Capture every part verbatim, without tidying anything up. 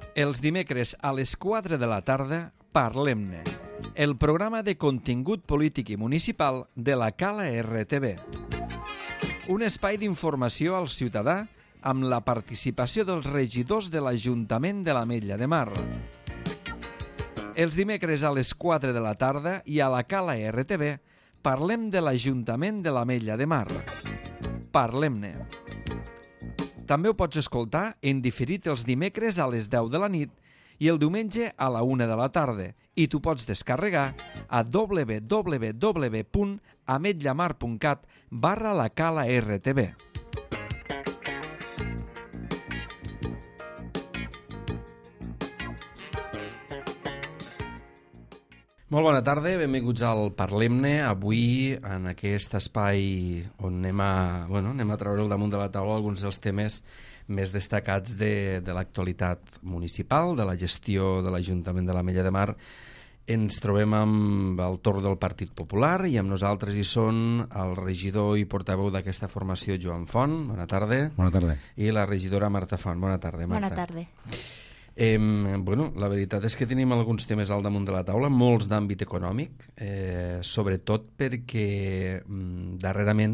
Els dimecres a les quatre de la tarda, Parlem-ne, el programa de contingut polític i municipal de la Cala R T V. Un espai d'informació al ciutadà amb la participació dels regidors de l'Ajuntament de l'Ametlla de Mar. Els dimecres a les quatre de la tarda i a la Cala R T V parlem de l'Ajuntament de l'Ametlla de Mar. Parlem-ne. També ho pots escoltar en diferit els dimecres a les deu de la nit i el diumenge a la una de la tarda i t'ho pots descarregar a w w w punt ametllamar punt cat barra la Cala R T V. Molt bona tarda, benvinguts al Parlem-ne. Avui, en aquest espai on anem a, bueno, anem a treure al damunt de la taula alguns dels temes més destacats de, de l'actualitat municipal, de la gestió de l'Ajuntament de l'Ametlla de Mar, ens trobem amb el torn del Partit Popular i amb nosaltres hi són el regidor i portaveu d'aquesta formació, Joan Font. Bona tarda. Bona tarda. I la regidora Marta Font. Bona tarda, Marta. Bona tarda. Eh, bueno, la veritat és que tenim alguns temes al damunt de la taula, molts d'àmbit econòmic, eh, sobretot perquè mm, darrerament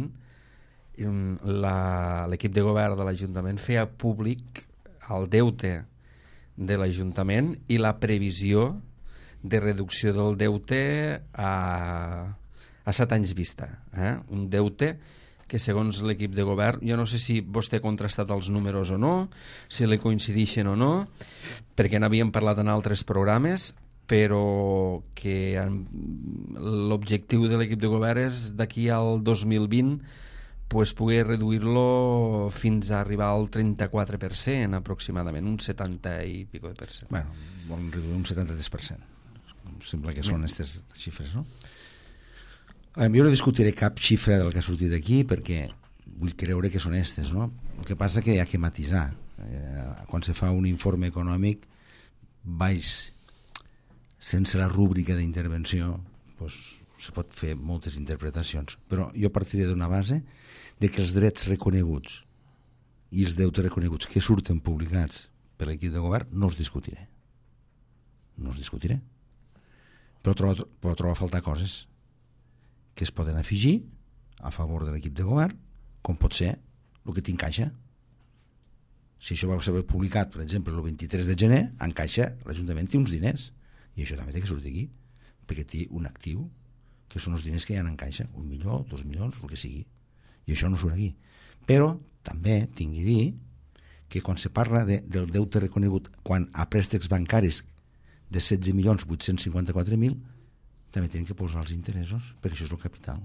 l'equip de govern de l'Ajuntament feia públic el deute de l'Ajuntament i la previsió de reducció del deute a, a set anys vista. Eh? Un deute que segons l'equip de govern, jo no sé si vostè ha contrastat els números o no, si li coincideixen o no, perquè n'havíem parlat en altres programes, però que l'objectiu de l'equip de govern és d'aquí al dos mil vint pues, poder reduir-lo fins a arribar al trenta-quatre per cent aproximadament, un setanta i pico per cent. Bueno, volen reduir un setanta-tres per cent. Sembla que són aquestes xifres, no? Jo no discutiré cap xifra del que ha sortit d'aquí perquè vull creure que són aquestes, no? El que passa que hi ha que matisar. Eh, quan se fa un informe econòmic baix sense la rúbrica d'intervenció pues, se pot fer moltes interpretacions, però jo partiré d'una base de que els drets reconeguts i els deutes reconeguts que surten publicats per l'equip de govern no els discutiré. No els discutiré. Però trobo, però trobo a faltar coses que es poden afegir a favor de l'equip de govern, com pot ser el que t'encaixa. Si això va ser publicat, per exemple, el vint-i-tres de gener, encaixa, l'Ajuntament té uns diners, i això també té que sortir aquí, perquè té un actiu, que són els diners que hi ha en caixa, un milió, dos milions, el que sigui, i això no surt aquí. Però també tingui a dir que quan se parla de, del deute reconegut, quan a préstecs bancaris de setze milions vuit-cents cinquanta-quatre mil, també tenen que posar els interessos, perquè això és el capital.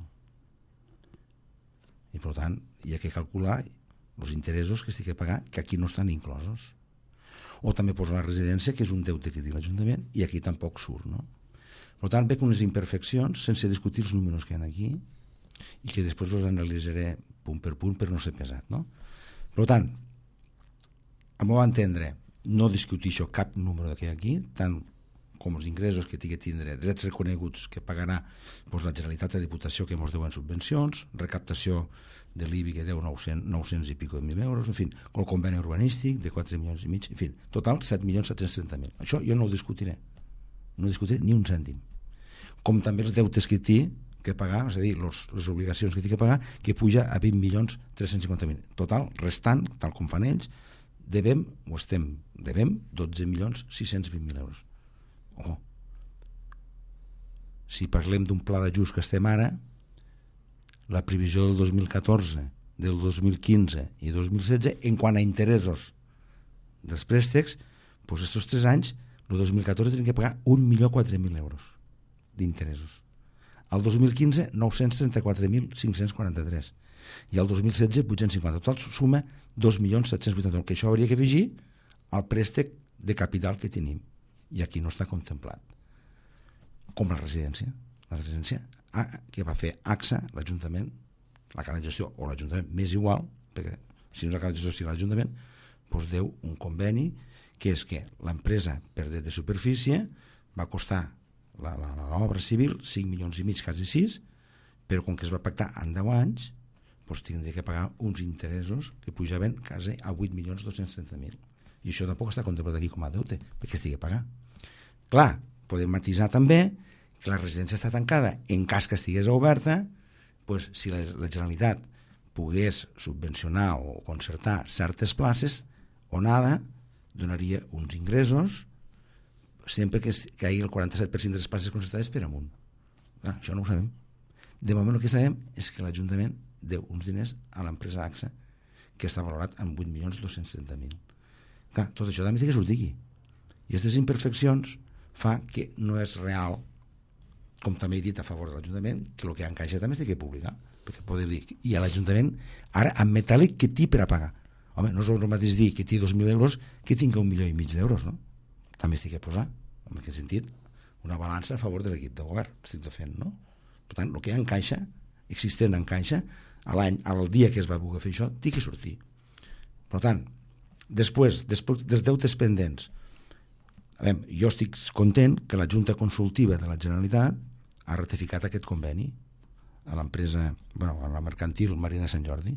I per tant, hi ha que calcular els interessos que estic a pagar, que aquí no estan inclosos. O també posar la residència, que és un deute que té l'Ajuntament, i aquí tampoc surt, no? Per tant, veig unes imperfeccions, sense discutir els números que hi ha aquí, i que després els analitzaré punt per punt per no ser pesat, no? Per tant, a meu entendre, no discutixo cap número que hi ha aquí, tant com els ingressos que tingui tindre, drets reconeguts que pagarà doncs, la Generalitat de Diputació que ens deuen subvencions, recaptació de l'I B I que deu nou-cents i pico de mil euros, en fi, el conveni urbanístic de quatre milions i mig, en fi, total set milions set-cents trenta mil. Això jo no ho discutiré, no discutiré ni un cèntim. Com també els deutes que té que pagar, és a dir, los, les obligacions que té que pagar, que puja a vint milions tres-cents cinquanta mil. Total, restant, tal com fan ells, devem, o estem, devem dotze milions sis-cents vint mil euros. Oh. Si parlem d'un pla d'ajust que estem ara, la previsió del dos mil catorze, del dos mil quinze i dos mil setze, en quant a interessos dels préstecs, doncs estos tres anys, el dos mil catorze tenen que pagar un milió quatre mil euros d'interessos. El dos mil quinze, nou-cents trenta-quatre mil cinc-cents quaranta-tres. I el dos mil setze, vuit-cents cinquanta. Total suma dos milions set-cents vuitanta-nou, que això hauria que afegir al préstec de capital que tenim. I aquí no està contemplat. Com la residència. La residència que va fer A X A, l'Ajuntament, la Cala de Gestió, o l'Ajuntament, més igual, perquè si no és la Cala de Gestió, si l'Ajuntament, doncs deu un conveni que és que l'empresa per dret de superfície va costar l'obra civil cinc milions i mig, quasi sis, però com que es va pactar en deu anys, doncs tindria que pagar uns interessos que pujaven quasi a vuit milions dos-cents trenta mil. i això tampoc està contemplat aquí com a deute, perquè estigui a pagar. Clar, podem matisar també que la residència està tancada en cas que estigués oberta, doncs, si la, la Generalitat pogués subvencionar o concertar certes places, Onada donaria uns ingressos sempre que caigui el quaranta-set per cent de les places concertades per amunt. Ah, això no ho sabem. De moment el que sabem és que l'Ajuntament deu uns diners a l'empresa A X A que està valorat en vuit milions dos-cents trenta mil. Clar, tot això també té que sortir aquí. I aquestes imperfeccions fa que no és real, com també he dit a favor de l'Ajuntament, que el que ha en caixa també es té que publicar. Perquè poder dir, i a l'Ajuntament ara en metàl·lic que té per a pagar. Home, no és el mateix dir que té dos mil euros que tinga un milió i mig d'euros, no? També es té que posar, en aquest sentit, una balança a favor de l'equip de govern, estic fent, no? Per tant, el que hi ha en caixa, existent en caixa, a l'any, al dia que es va voler fer això, té que sortir. Per tant, després, després dels deutes pendents, a veure, jo estic content que la Junta Consultiva de la Generalitat ha ratificat aquest conveni a l'empresa, bueno, a la mercantil Marina de Sant Jordi.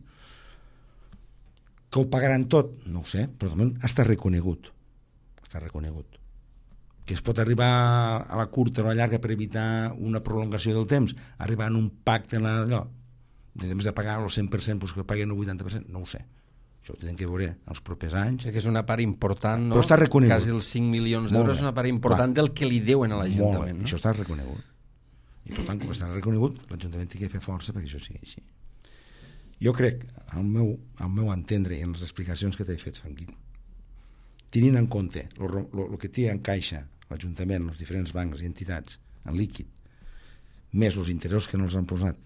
Que ho pagaran tot? No ho sé, però de moment està reconegut. Està reconegut. Que es pot arribar a la curta o a la llarga per evitar una prolongació del temps, arribar en un pacte en allò, de temps de pagar el cent per cent, doncs que paguen el vuitanta per cent, no ho sé. Això ho tenen que veure els propers anys. Que és una part important, no? Però està reconegut. Quasi els cinc milions d'euros és una part important. Clar. Del que li deuen a l'Ajuntament. No? Això està reconegut. I per tant, com està reconegut, l'Ajuntament té que fer força perquè això sigui així. Jo crec, al meu, al meu entendre i en les explicacions que t'he fet, Franquí, tenint en compte el que té en caixa l'Ajuntament, els diferents bancs i entitats en líquid, més els interessos que no els han posat,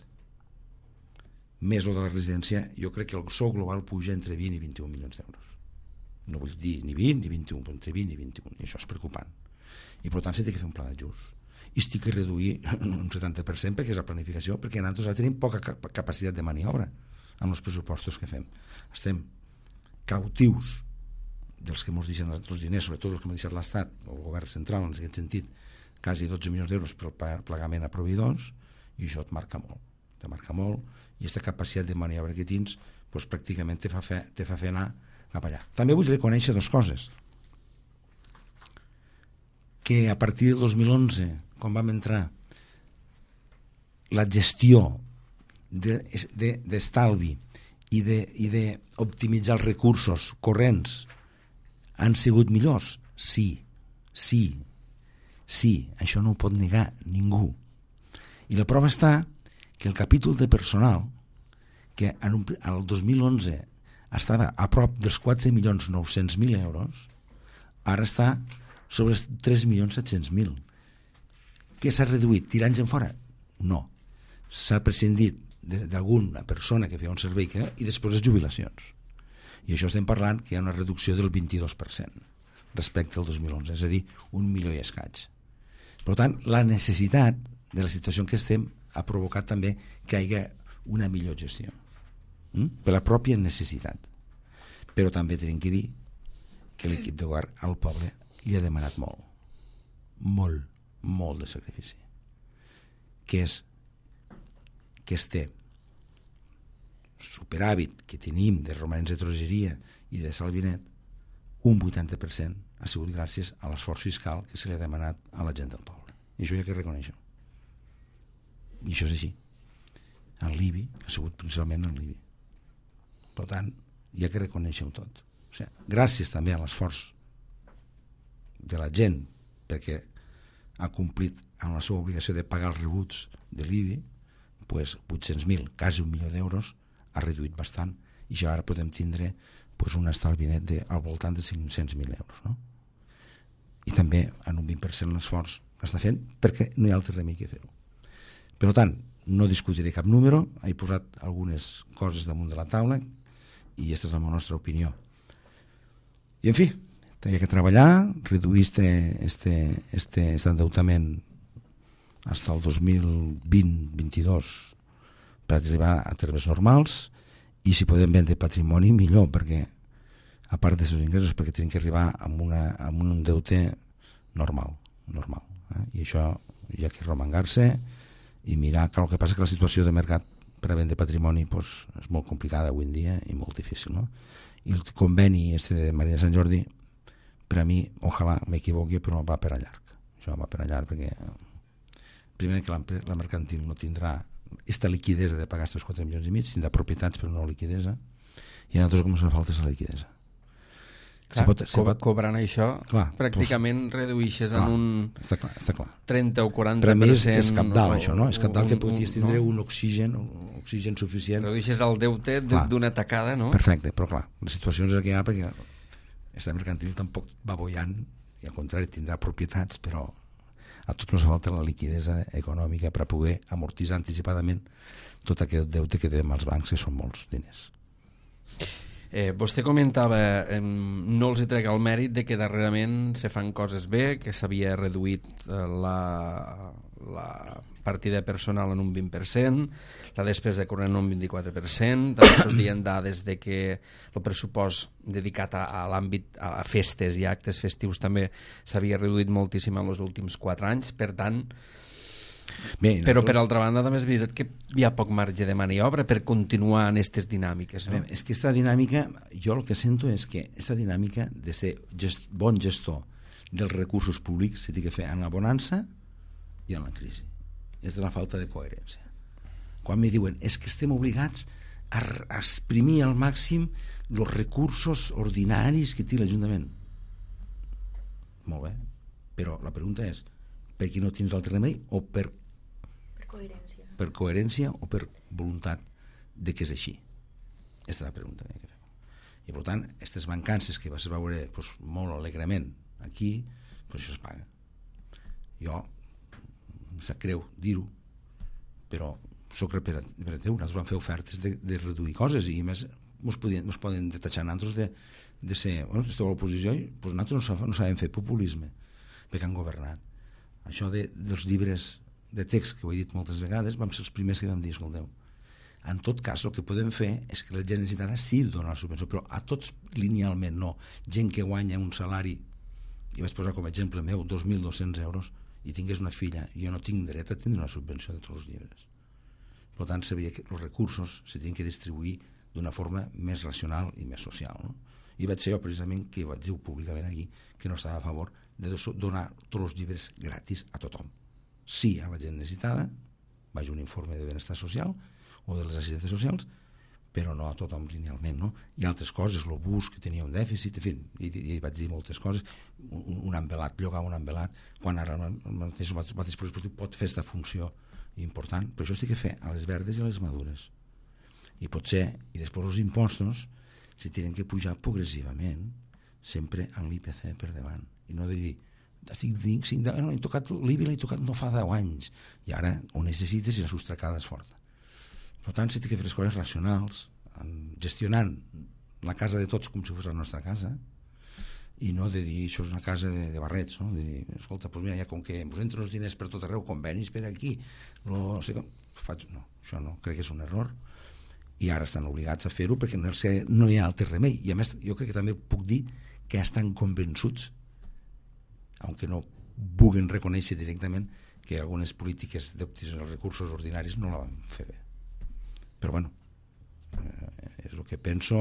més el de la residència, jo crec que el sou global puja entre vint i vint-i-un milions d'euros. No vull dir ni vint ni vint-i-un, però entre vint i vint-i-un, i això és preocupant. I per tant s'ha de fer un pla d'ajust. I estic que reduir un setanta per cent perquè és la planificació, perquè nosaltres tenim poca capacitat de maniobra amb els pressupostos que fem. Estem cautius dels que ens deixen els diners, sobretot els que m'ha deixat l'Estat o el govern central, en aquest sentit, quasi dotze milions d'euros pel pagament a proveïdors, i això et marca molt. Te marca molt, i aquesta capacitat de maniobra que tens doncs, pràcticament te fa, fer, te fa fer anar cap allà. També vull reconèixer dues coses. Que a partir del dos mil onze, quan vam entrar, la gestió d'estalvi i d'optimitzar els recursos corrents han sigut millors? Sí, sí, sí, això no ho pot negar ningú. I la prova està que el capítol de personal, que en un, el dos mil onze estava a prop dels quatre milions nou-cents mil euros, ara està sobre els tres milions set-cents mil. Què s'ha reduït? Tirant gent fora? No. S'ha prescindit d'alguna persona que feia un servei que, i després les jubilacions. I això estem parlant que hi ha una reducció del vint-i-dos per cent respecte al dos mil onze, és a dir, un milió i escaig. Per tant, la necessitat de la situació en què estem ha provocat també que hi hagi una millor gestió. Mm? Per la pròpia necessitat. Però també tenim que dir que l'equip de govern al poble li ha demanat molt. Molt, molt de sacrifici. Que és que es té superàvit que tenim de romanents de tresoreria i de salvinet, un vuitanta per cent ha sigut gràcies a l'esforç fiscal que se li ha demanat a la gent del poble. I això hi ha que reconèixer. I això és així. En l'I B I ha sigut principalment en l'I B I. Per tant, hi ha que reconèixer-ho tot. O sigui, gràcies també a l'esforç de la gent perquè ha complit amb la seva obligació de pagar els rebuts de l'I B I, pues, vuit-cents mil, quasi un milió d'euros, ha reduït bastant i ja ara podem tindre pues, un estalvi net de, al voltant de cinc-cents mil euros. No? I també en un vint per cent l'esforç que està fent perquè no hi ha altre remei que fer-ho. Per tant, no discutiré cap número, he posat algunes coses damunt de la taula i aquesta és la nostra opinió. I en fi, hi ha que treballar, reduir este, este, este, este endeutament fins al dos mil vint-vint-dos per arribar a termes normals i si podem vendre patrimoni millor perquè a part dels ingressos perquè tenim que arribar amb, una, amb un deute normal, normal eh? I això hi ha que remangar-se i mirar que el que passa que la situació de mercat per a vendre patrimoni pues, és molt complicada avui en dia i molt difícil, no? I el conveni este de Marina de Sant Jordi per a mi, ojalà m'equivoqui, però va per a llarg. Això va per a llarg perquè primer que la, la mercantil no tindrà esta liquidesa de pagar aquests quatre milions i mig, tindrà propietats però no liquidesa, i a nosaltres com ens falta és la liquidesa. Clar, pot, co pot... cobrant això, clar, pràcticament pues, reduïxes clar, en un està clar, està clar. trenta o quaranta per per cent. Per a mi és, és capdalt, o, això, no? És capdalt que podries tindre no? un oxigen, un oxigen suficient. Reduixes el deute d'una tacada, no? Perfecte, però clar, la situació és la que hi ha perquè aquesta mercantil tampoc va bollant, i al contrari tindrà propietats, però a tots ens falta la liquidesa econòmica per a poder amortitzar anticipadament tot aquest deute que tenim als bancs, que són molts diners. Eh, vostè comentava, eh, no els hi trec el mèrit de que darrerament se fan coses bé, que s'havia reduït eh, la, la partida personal en un vint per cent, la despesa corrent en un vint-i-quatre per cent, també sortien dades de que el pressupost dedicat a, a l'àmbit a festes i actes festius també s'havia reduït moltíssim en els últims quatre anys, per tant... Bé, però per altra banda també és veritat que hi ha poc marge de maniobra per continuar en aquestes dinàmiques, no? És que aquesta dinàmica, jo el que sento és que aquesta dinàmica de ser gest, bon gestor dels recursos públics se té que fer en la bonança i en la crisi. És de la falta de coherència. Quan me diuen és que estem obligats a, a exprimir al màxim els recursos ordinaris que té l'Ajuntament. Molt bé, però la pregunta és per què no tens altre remei o per coherència. Per coherència o per voluntat de que és així? Aquesta és la pregunta que fem. I per tant, aquestes mancances que vas veure pues, molt alegrement aquí, pues, això es paga. Jo em sap greu dir-ho, però soc per a, per a teu, nosaltres vam fer ofertes de, de reduir coses i a més ens poden, poden detatxar nosaltres de, de ser, bueno, esteu a l'oposició i pues, nosaltres no sabem fer populisme perquè han governat. Això de, dels llibres de text, que ho he dit moltes vegades, vam ser els primers que vam dir, escolteu, en tot cas el que podem fer és que la gent necessitada sí dona la subvenció, però a tots linealment no. Gent que guanya un salari, i vaig posar com a exemple meu, dos mil dos-cents euros, i tingués una filla, i jo no tinc dret a tindre una subvenció de tots els llibres. Per tant, sabia que els recursos se tenen que distribuir d'una forma més racional i més social, no? I vaig ser jo precisament que vaig dir públicament aquí que no estava a favor de donar tots els llibres gratis a tothom. Sí a la gent necessitada, vaig un informe de benestar social o de les assistències socials, però no a tothom linealment, no? I altres coses, el bus que tenia un dèficit, en fi, i, i vaig dir moltes coses, un, un envelat, llogar un envelat, quan ara el mateix, el mateix esportiu pot fer aquesta funció important, però això es té que fer a les verdes i a les madures. I potser, i després els impostos, se tenen que pujar progressivament, sempre amb l'I P C per davant, i no de dir estic dient, sí, no, he tocat l'I B I, l'he tocat no fa deu anys, i ara ho necessites i la sostracada és forta. Per tant, s'ha de fer les coses racionals, gestionant la casa de tots com si fos la nostra casa, i no de dir això és una casa de, de barrets, no? De dir, escolta, doncs mira, ja com que ens entren els diners per tot arreu, convenis per aquí, lo, no sé com, faig, no, això no, crec que és un error, i ara estan obligats a fer-ho perquè no, no hi ha altre remei, i a més jo crec que també puc dir que estan convençuts, aunque no vulguin reconèixer directament que algunes polítiques d'optimitzar els recursos ordinaris no la van fer bé. Però bueno, eh, és el que penso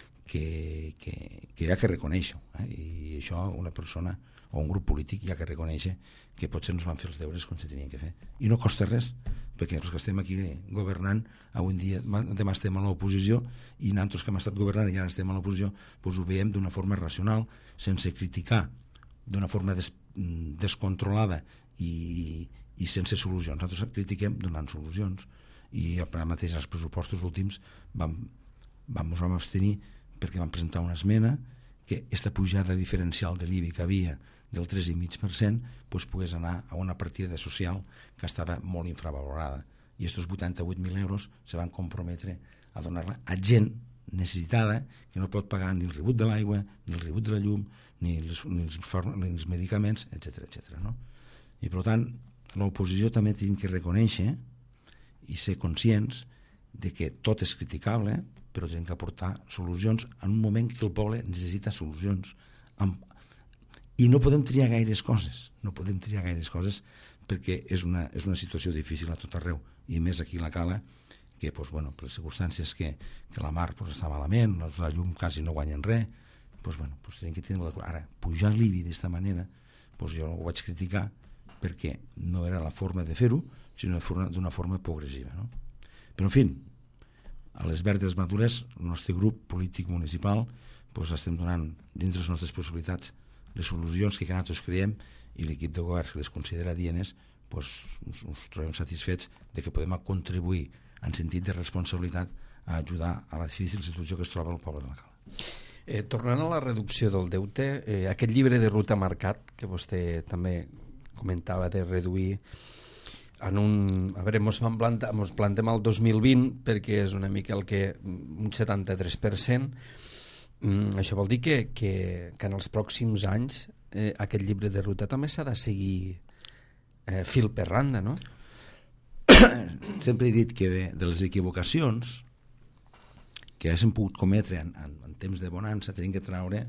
que, que, que hi ha que reconèixer, eh? I això una persona o un grup polític hi ha que reconèixer que potser no es van fer els deures com se tenien que fer. I no costa res, perquè els que estem aquí governant, avui en dia demà estem a l'oposició i nosaltres que hem estat governant i ara estem a l'oposició, doncs ho veiem d'una forma racional, sense criticar d'una forma des, descontrolada i, i sense solucions. Nosaltres critiquem donant solucions i ara mateix els pressupostos últims vam, vam, ens vam abstenir perquè vam presentar una esmena que aquesta pujada diferencial de l'I B I que havia del tres coma cinc per cent doncs pogués anar a una partida social que estava molt infravalorada i aquests vuitanta-vuit mil euros se van comprometre a donar-la a gent necessitada que no pot pagar ni el rebut de l'aigua, ni el rebut de la llum, ni els, ni els, ni els medicaments, etcètera, etcètera, no? I per tant, l'oposició també té que reconèixer i ser conscients de que tot és criticable, però tenen que aportar solucions en un moment que el poble necessita solucions. I no podem triar gaires coses, no podem triar gaires coses perquè és una, és una situació difícil a tot arreu, i més aquí a la Cala, que pues, bueno, per les circumstàncies que, que la mar pues, està malament, la llum quasi no guanyen res, pues, bueno, pues tenim que tenir d'acord. Ara, pujar l'I B I d'esta manera, pues jo ho vaig criticar perquè no era la forma de fer-ho, sinó d'una forma progressiva, no? Però, en fi, a les verdes madures, el nostre grup polític municipal, pues, estem donant, dins de les nostres possibilitats, les solucions que nosaltres creiem, i l'equip de govern, que les considera dienes, pues, us, us trobem satisfets de que podem contribuir en sentit de responsabilitat a ajudar a la difícil situació que es troba el poble de la Cala. Eh, tornant a la reducció del deute, eh, aquest llibre de ruta marcat, que vostè també comentava de reduir en un... A veure, mos, planta, mos plantem al dos mil vint perquè és una mica el que... un setanta-tres per cent. Mm, això vol dir que, que, que en els pròxims anys eh, aquest llibre de ruta també s'ha de seguir eh, fil per randa, no? Sempre he dit que de, de les equivocacions que haguéssim pogut cometre en, en, en temps de bonança tenim que treure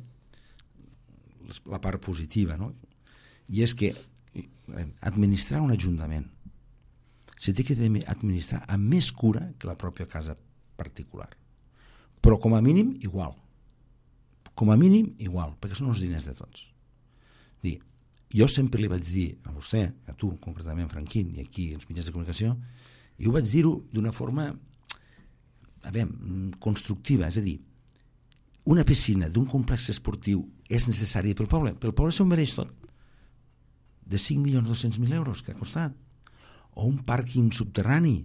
la part positiva, no? I és que administrar un ajuntament se té que administrar amb més cura que la pròpia casa particular, però com a mínim igual, com a mínim igual, perquè són els diners de tots. Dir, jo sempre li vaig dir a vostè, a tu concretament, Franquín, i aquí els mitjans de comunicació, i ho vaig dir-ho d'una forma a veure, constructiva, és a dir, una piscina d'un complex esportiu és necessària pel poble, pel poble s'ho mereix tot, de cinc milions dos-cents mil euros que ha costat, o un pàrquing subterrani,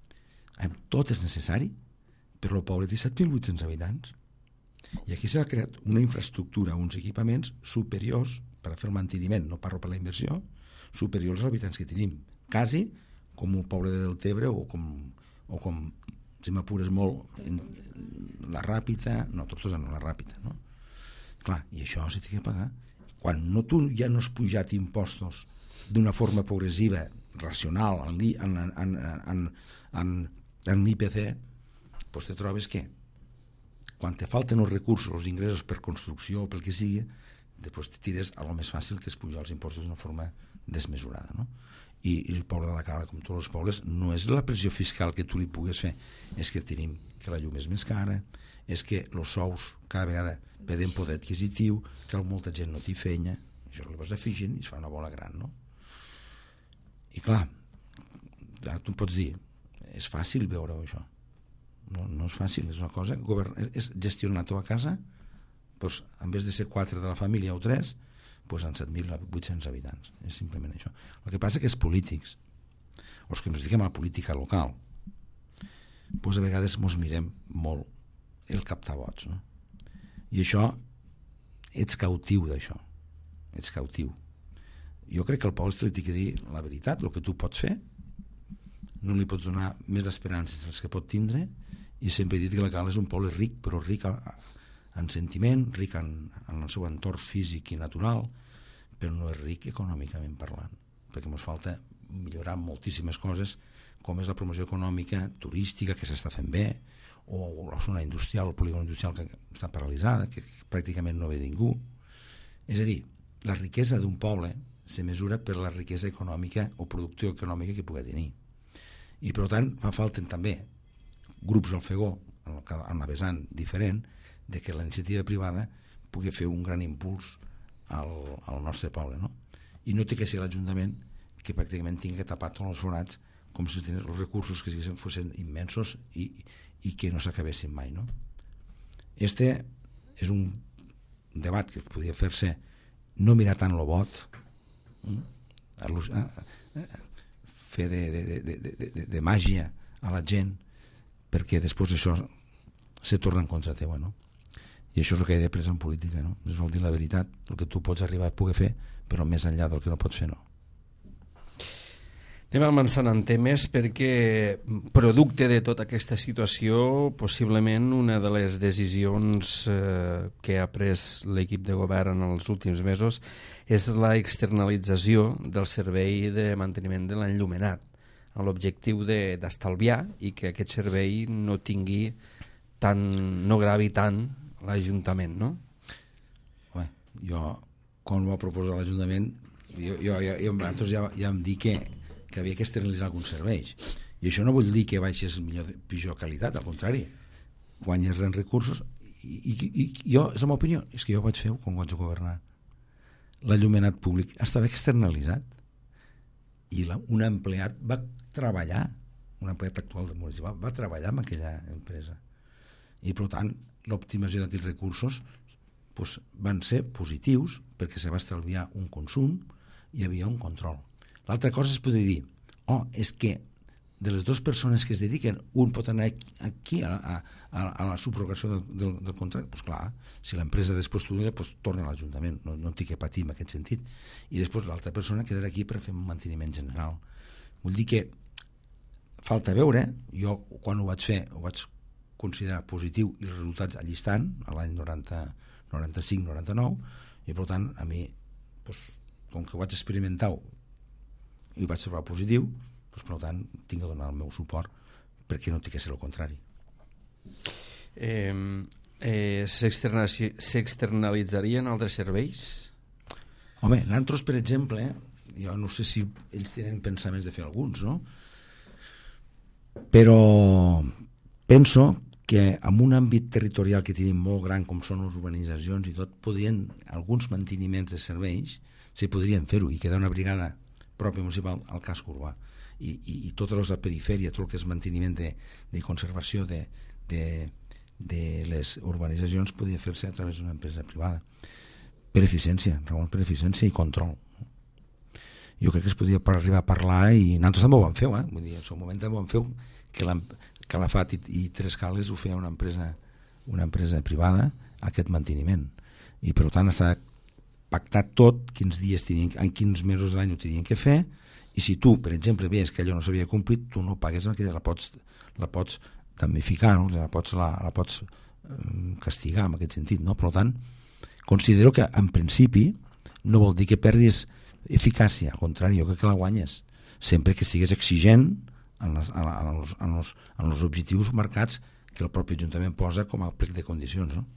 tot és necessari, però el poble té set mil vuit-cents habitants, i aquí s'ha creat una infraestructura, uns equipaments superiors per a fer el manteniment, no parlo per la inversió, superiors als habitants que tenim, quasi com el poble de Deltebre o com, o com si m'apures molt, la Ràpita, no, Tortosa no, la Ràpita, no? Clar, i això s'ha de pagar. Quan no, tu ja no has pujat impostos d'una forma progressiva, racional, en, en, en, en, en, en l'I P C, doncs te trobes que quan te falten els recursos, els ingressos per construcció o pel que sigui, després te tires a lo més fàcil, que és pujar els impostos d'una forma desmesurada, no? I, i el poble de la Cala, com tots els pobles, no és la pressió fiscal que tu li pugues fer, és que tenim que la llum és més cara, és que els sous cada vegada perden poder adquisitiu, que molta gent no t'hi feina, això li vas afegint i es fa una bola gran, no? I clar, tu em pots dir, és fàcil veure això. No, no és fàcil, és una cosa, govern, és gestionar la teva casa, doncs, en vez de ser quatre de la família o tres, doncs en set mil vuit-cents habitants, és simplement això. El que passa que els polítics, o els que ens dediquem a la política local, doncs a vegades ens mirem molt el captavots, no? I això, ets cautiu d'això, ets cautiu. Jo crec que el poble li té que dir la veritat, el que tu pots fer, no li pots donar més esperances dels que pot tindre, i sempre he dit que la Cala és un poble ric, però ric en sentiment, ric en, en el seu entorn físic i natural, però no és ric econòmicament parlant, perquè ens falta millorar moltíssimes coses, com és la promoció econòmica turística, que s'està fent bé, o la zona industrial, el polígon industrial que està paralitzada, que pràcticament no ve ningú. És a dir, la riquesa d'un poble se mesura per la riquesa econòmica o producció econòmica que pugui tenir. I per tant fa falta també grups al Fegó, en la vessant diferent, de que la iniciativa privada pugui fer un gran impuls al, al nostre poble, no? I no té que ser l'Ajuntament que pràcticament tingui que tapar tots els forats com si els recursos que fossin immensos i, i que no s'acabessin mai, no? Este és un debat que podria fer-se no mirar tant lo vot, fer de, de, de, de, de, de màgia a la gent, perquè després això se torna en contra teva, no? I això és el que he d'après en política, no? És vol dir la veritat, el que tu pots arribar a poder fer, però més enllà del que no pots fer, no. Anem avançant en temes perquè, producte de tota aquesta situació, possiblement una de les decisions eh, que ha pres l'equip de govern en els últims mesos és la externalització del servei de manteniment de l'enllumenat, amb l'objectiu d'estalviar i que aquest servei no tingui tant, no gravi tant l'Ajuntament, no? Home, jo, quan ho va proposar l'Ajuntament, jo, jo, jo, jo nosaltres ja, ja em dic que que havia que externalitzar alguns serveis. I això no vull dir que baixés millor, pitjor qualitat, al contrari. Guanyes en recursos i, i, i jo, és la meva opinió, és que jo vaig fer quan vaig governar. L'allumenat públic estava externalitzat i la, un empleat va treballar, un empleat actual del municipal, va treballar en aquella empresa. I, per tant, l'optimització d'aquests recursos pues, van ser positius perquè se va estalviar un consum i hi havia un control. L'altra cosa es podria dir, oh, és que de les dues persones que es dediquen, un pot anar aquí a, a, a la subrogació del, del, del contracte. Doncs pues clar, si l'empresa després t'ho diu, pues torna a l'Ajuntament, no, no té que patir en aquest sentit. I després l'altra persona quedarà aquí per fer un manteniment general. Vull dir que falta veure, jo quan ho vaig fer ho vaig considerar positiu i els resultats allí estan, a l'any noranta, noranta-cinc noranta-nou, i per tant a mi, pues, com que ho vaig experimentar i ho vaig trobar positiu, pues, per tant, tinc de donar el meu suport perquè no té que ser el contrari. Eh, eh, S'externalitzarien altres serveis? Home, nosaltres, per exemple, jo no sé si ells tenen pensaments de fer alguns, no? Però penso que en un àmbit territorial que tenim molt gran, com són les urbanitzacions i tot, podrien, alguns manteniments de serveis se podrien fer-ho i quedar una brigada pròpia municipal al casc urbà. I, i, i tota la perifèria, tot el que és manteniment de, de conservació de, de, de les urbanitzacions podia fer-se a través d'una empresa privada per eficiència, raons per eficiència i control. Jo crec que es podia arribar a parlar i nosaltres també ho vam fer, eh? Vull dir, en el moment també ho vam fer que la, Calafat i, i Tres Cales ho feia una empresa, una empresa privada aquest manteniment i per tant està pactat tot quins dies tenien, en quins mesos de l'any ho tenien que fer. I si tu, per exemple, veies que allò no s'havia complit, tu no pagues aquella, la pots, la pots damnificar, no? la pots, la, la pots eh, castigar en aquest sentit. No? Per tant, considero que en principi no vol dir que perdis eficàcia, al contrari, jo crec que la guanyes, sempre que sigues exigent en, les, en, els, en, els, en els objectius marcats que el propi Ajuntament posa com a plec de condicions, no?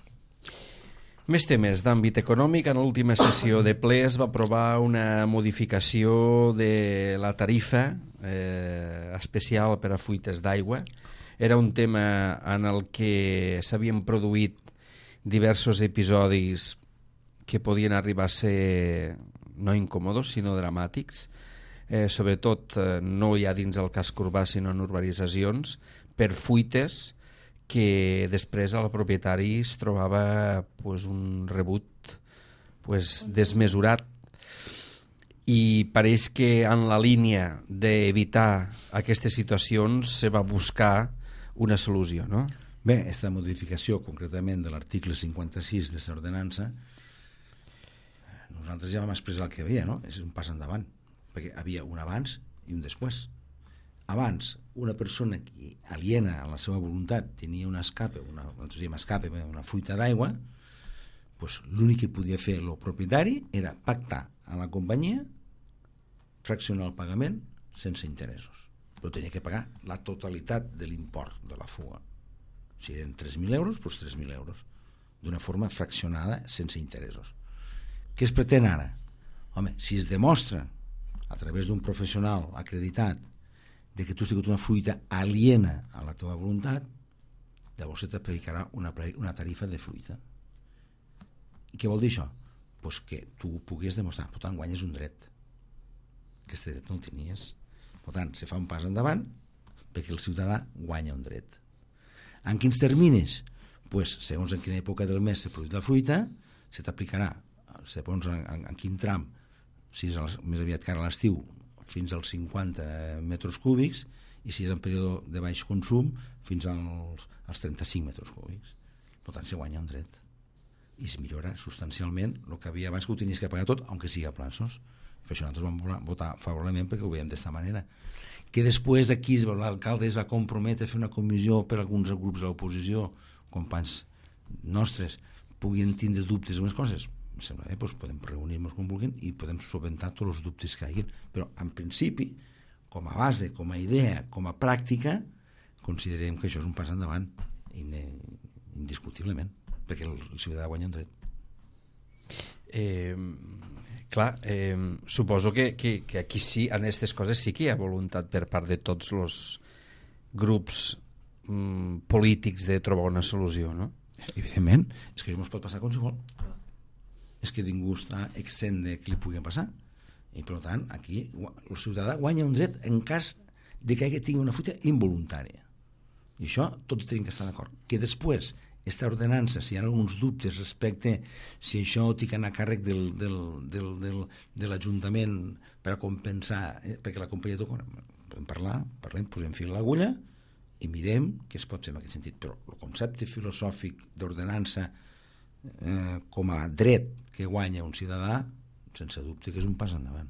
Més temes d'àmbit econòmic. En l'última sessió de ple es va aprovar una modificació de la tarifa eh, especial per a fuites d'aigua. Era un tema en el que s'havien produït diversos episodis que podien arribar a ser no incòmodos, sinó dramàtics. Eh, sobretot eh, no ja dins el casc urbà, sinó en urbanitzacions, per fuites que després el propietari es trobava pues, un rebut pues, desmesurat i pareix que en la línia d'evitar aquestes situacions se va buscar una solució, no? Bé, aquesta modificació concretament de l'article cinquanta-sis de l'ordenança nosaltres ja vam expressar el que havia, no? És un pas endavant, perquè havia un abans i un després. Abans, una persona que aliena a la seva voluntat tenia una escape, una, escape, una fuita d'aigua, doncs l'únic que podia fer el propietari era pactar a la companyia, fraccionar el pagament sense interessos. Però tenia que pagar la totalitat de l'import de la fuga. Si eren tres mil euros, doncs tres mil euros, d'una forma fraccionada sense interessos. Què es pretén ara? Home, si es demostra a través d'un professional acreditat de que tu has tingut una fruita aliena a la teva voluntat, llavors se t'aplicarà una, una tarifa de fruita. I què vol dir això? Pues que tu ho puguis demostrar. Per tant, guanyes un dret. Aquest dret no el tenies. Per tant, se fa un pas endavant perquè el ciutadà guanya un dret. En quins terminis? Pues, segons en quina època del mes s'ha produït la fruita, se t'aplicarà, segons en, en, en quin tram, si és el, més aviat cara a l'estiu, fins als cinquanta metres cúbics, i si és en període de baix consum, fins als, als trenta-cinc metres cúbics. Per tant, se guanya un dret. I es millora substancialment el que havia abans, que ho tenies que pagar tot, aunque sigui a plaços. Per això nosaltres vam votar favorablement perquè ho veiem d'esta manera. Que després aquí l'alcalde es va comprometre a fer una comissió per alguns grups de l'oposició, companys nostres, puguin tindre dubtes d'unes coses. Em sembla bé, doncs podem reunir-nos com vulguin i podem solventar tots els dubtes que hi hagi. Però, en principi, com a base, com a idea, com a pràctica, considerem que això és un pas endavant, indiscutiblement, perquè el ciutadà guanya un dret. Eh, clar, eh, suposo que, que, que aquí sí, en aquestes coses sí que hi ha voluntat per part de tots els grups mm, polítics de trobar una solució, no? Evidentment, és que això ens pot passar qualsevol. És que ningú està exempt de que li pugui passar. I per tant, aquí el ciutadà guanya un dret en cas de que tingui una fuita involuntària. I això tots tenim que estar d'acord. Que després, aquesta ordenança, si hi ha alguns dubtes respecte si això té que anar a càrrec del, del, del, del, de l'Ajuntament per a compensar, eh, perquè la companyia toca, podem parlar, parlem, posem fil a l'agulla i mirem què es pot fer en aquest sentit. Però el concepte filosòfic d'ordenança eh, com a dret que guanya un ciutadà, sense dubte que és un pas endavant.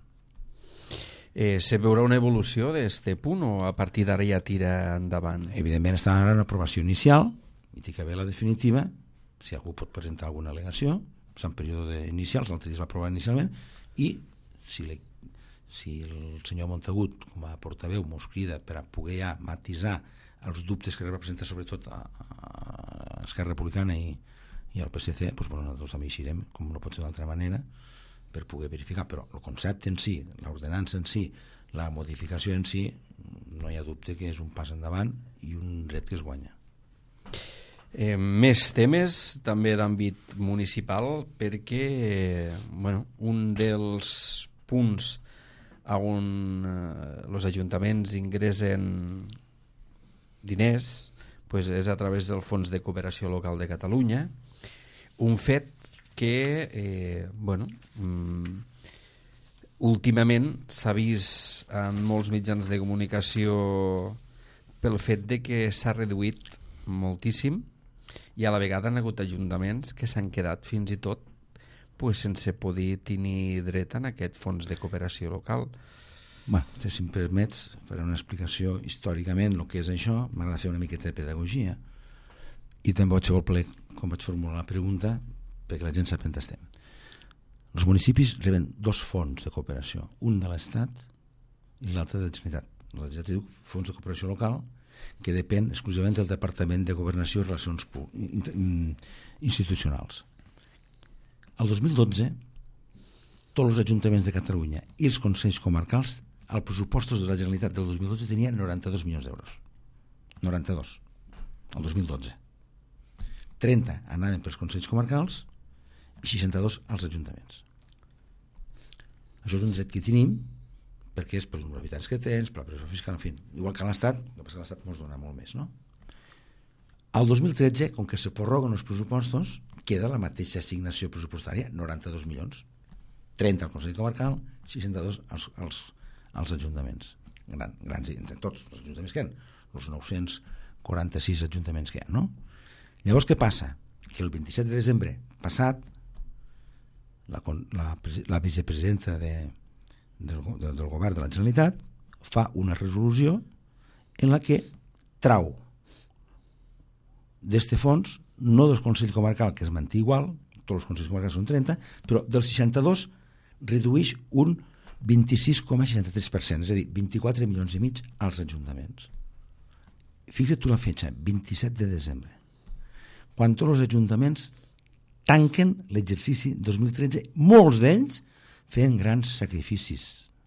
Eh, se veurà una evolució d'aquest punt o a partir d'ara ja tira endavant? Evidentment està ara en aprovació inicial i té que haver la definitiva, si algú pot presentar alguna al·legació, està en període inicial, l'altre dia es va aprovar inicialment, i si, le, si el senyor Montagut, com a portaveu, mos crida per a poder ja matisar els dubtes que representa sobretot a, a Esquerra Republicana i, i al P S C, doncs, bueno, nosaltres també eixirem, com no pot ser d'altra manera, per poder verificar, però el concepte en si, l'ordenança en si, la modificació en si, no hi ha dubte que és un pas endavant i un dret que es guanya. Eh, més temes també d'àmbit municipal, perquè eh, bueno, un dels punts on els eh, ajuntaments ingressen diners pues, és a través del Fons de Cooperació Local de Catalunya, un fet que eh, bueno, mm, últimament s'ha vist en molts mitjans de comunicació pel fet de que s'ha reduït moltíssim i a la vegada han hagut ajuntaments que s'han quedat fins i tot pues, sense poder tenir dret en aquest fons de cooperació local. Bé, si em permets, faré una explicació històricament el que és això, m'agrada fer una miqueta de pedagogia i també vaig fer el ple com vaig formular la pregunta perquè la gent sap on estem. Els municipis reben dos fons de cooperació, un de l'Estat i l'altre de la Generalitat. La Generalitat diu fons de cooperació local, que depèn exclusivament del Departament de Governació i Relacions Institucionals. El dos mil dotze, tots els ajuntaments de Catalunya i els consells comarcals, els pressupostos de la Generalitat del dos mil dotze tenien noranta-dos milions d'euros. noranta-dos, el dos mil dotze. trenta anaven pels consells comarcals i seixanta-dos als ajuntaments. Això és un dret que tenim perquè és pel número d'habitants que tens, per la pressió fiscal, en fi, igual que a l'Estat, el que passa que l'Estat ens dona molt més, no? El dos mil tretze, com que se prorroguen els pressupostos, queda la mateixa assignació pressupostària, noranta-dos milions, trenta al Consell Comarcal, seixanta-dos als, als, als ajuntaments, Gran, grans, entre tots els ajuntaments que hi ha, els nou-cents quaranta-sis ajuntaments que hi ha, no? Llavors, què passa? Que el vint-i-set de desembre passat, la, la, la vicepresidenta de, del, del, del govern de la Generalitat fa una resolució en la que trau d'este fons, no del Consell Comarcal, que es manté igual, tots els Consells Comarcals són trenta, però del seixanta-dos redueix un vint-i-sis coma seixanta-tres per cent, és a dir, vint-i-quatre milions i mig als ajuntaments. Fixa't tu la fetge, vint-i-set de desembre, quan tots els ajuntaments tanquen l'exercici dos mil tretze, molts d'ells fent grans sacrificis.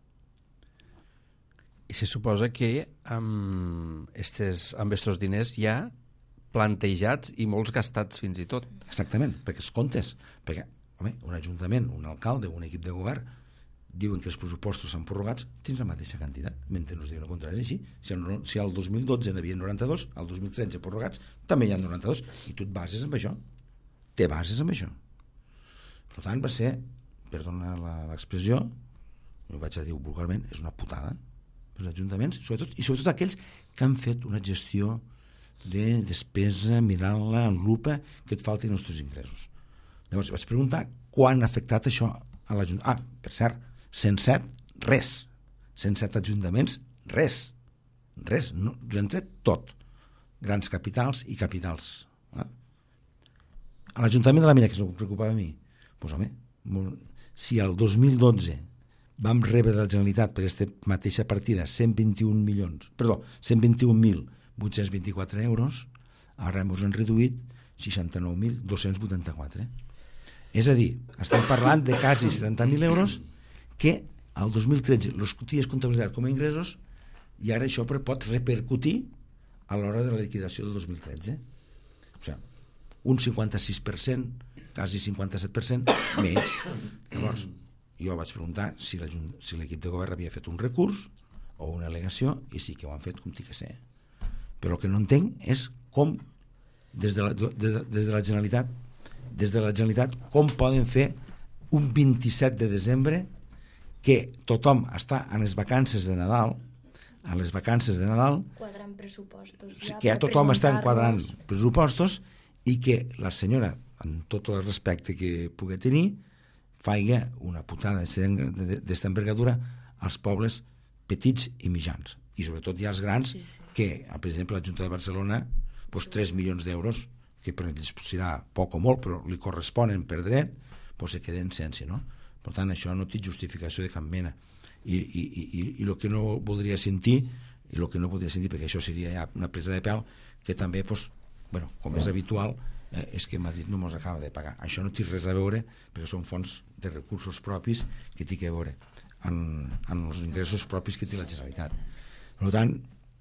I se suposa que amb estos, amb estos diners ja plantejats i molts gastats fins i tot. Exactament, perquè els comptes, perquè home, un ajuntament, un alcalde, un equip de govern diuen que els pressupostos s'han prorrogats, tens la mateixa quantitat, mentre no es diuen el contrari, és així. Si el, si el dos mil dotze n'hi havia noranta-dos, el dos mil tretze prorrogats també hi ha noranta-dos, i tu et bases amb això. Te bases amb això. Per tant, va ser, perdona l'expressió, ho vaig a dir vulgarment, és una putada per als ajuntaments, sobretot, i sobretot aquells que han fet una gestió de despesa, mirant-la en lupa, que et faltin els teus ingressos. Llavors, vaig preguntar quan ha afectat això a l'Ajuntament. Ah, per cert, cent set, res. cent set ajuntaments, res. Res, no, jo he tret tot. Grans capitals i capitals. Eh? A l'Ajuntament de la Milla, que és el que em preocupava a mi, doncs, home, si el dos mil dotze vam rebre de la Generalitat per aquesta mateixa partida cent vint-i-un milions, perdó, cent vint-i-un mil vuit-cents vint-i-quatre euros, ara ens han reduït seixanta-nou mil dos-cents vuitanta-quatre. És a dir, estem parlant de quasi setanta mil euros que el dos mil tretze els ties comptabilitzat com a ingressos i ara això pot repercutir a l'hora de la liquidació del dos mil tretze. O sigui, un cinquanta-sis per cent, quasi cinquanta-set per cent menys. Llavors, jo vaig preguntar si l'equip de govern havia fet un recurs o una al·legació, i sí que ho han fet com té que ser. Però el que no entenc és com des de la, des de, des de la Generalitat des de la Generalitat com poden fer un vint-i-set de desembre que tothom està en les vacances de Nadal, a les vacances de Nadal, quadrant pressupostos, ja, que ja tothom està enquadrant pressupostos, i que la senyora, amb tot el respecte que pugui tenir, faig una putada d'esta envergadura als pobles petits i mitjans, i sobretot hi ha els grans, sí, sí. que, per exemple, la Junta de Barcelona, doncs tres milions d'euros, que per ells serà poc o molt, però li corresponen per dret, doncs se queden sense, no? Per tant, això no té justificació de cap mena. I, i, i, i el que no voldria sentir, i el que no podria sentir, perquè això seria ja una presa de pèl, que també, doncs, bueno, com és habitual, eh, és que Madrid no ens acaba de pagar. Això no té res a veure, perquè són fons de recursos propis que té que veure en, en els ingressos propis que té la Generalitat. Per tant,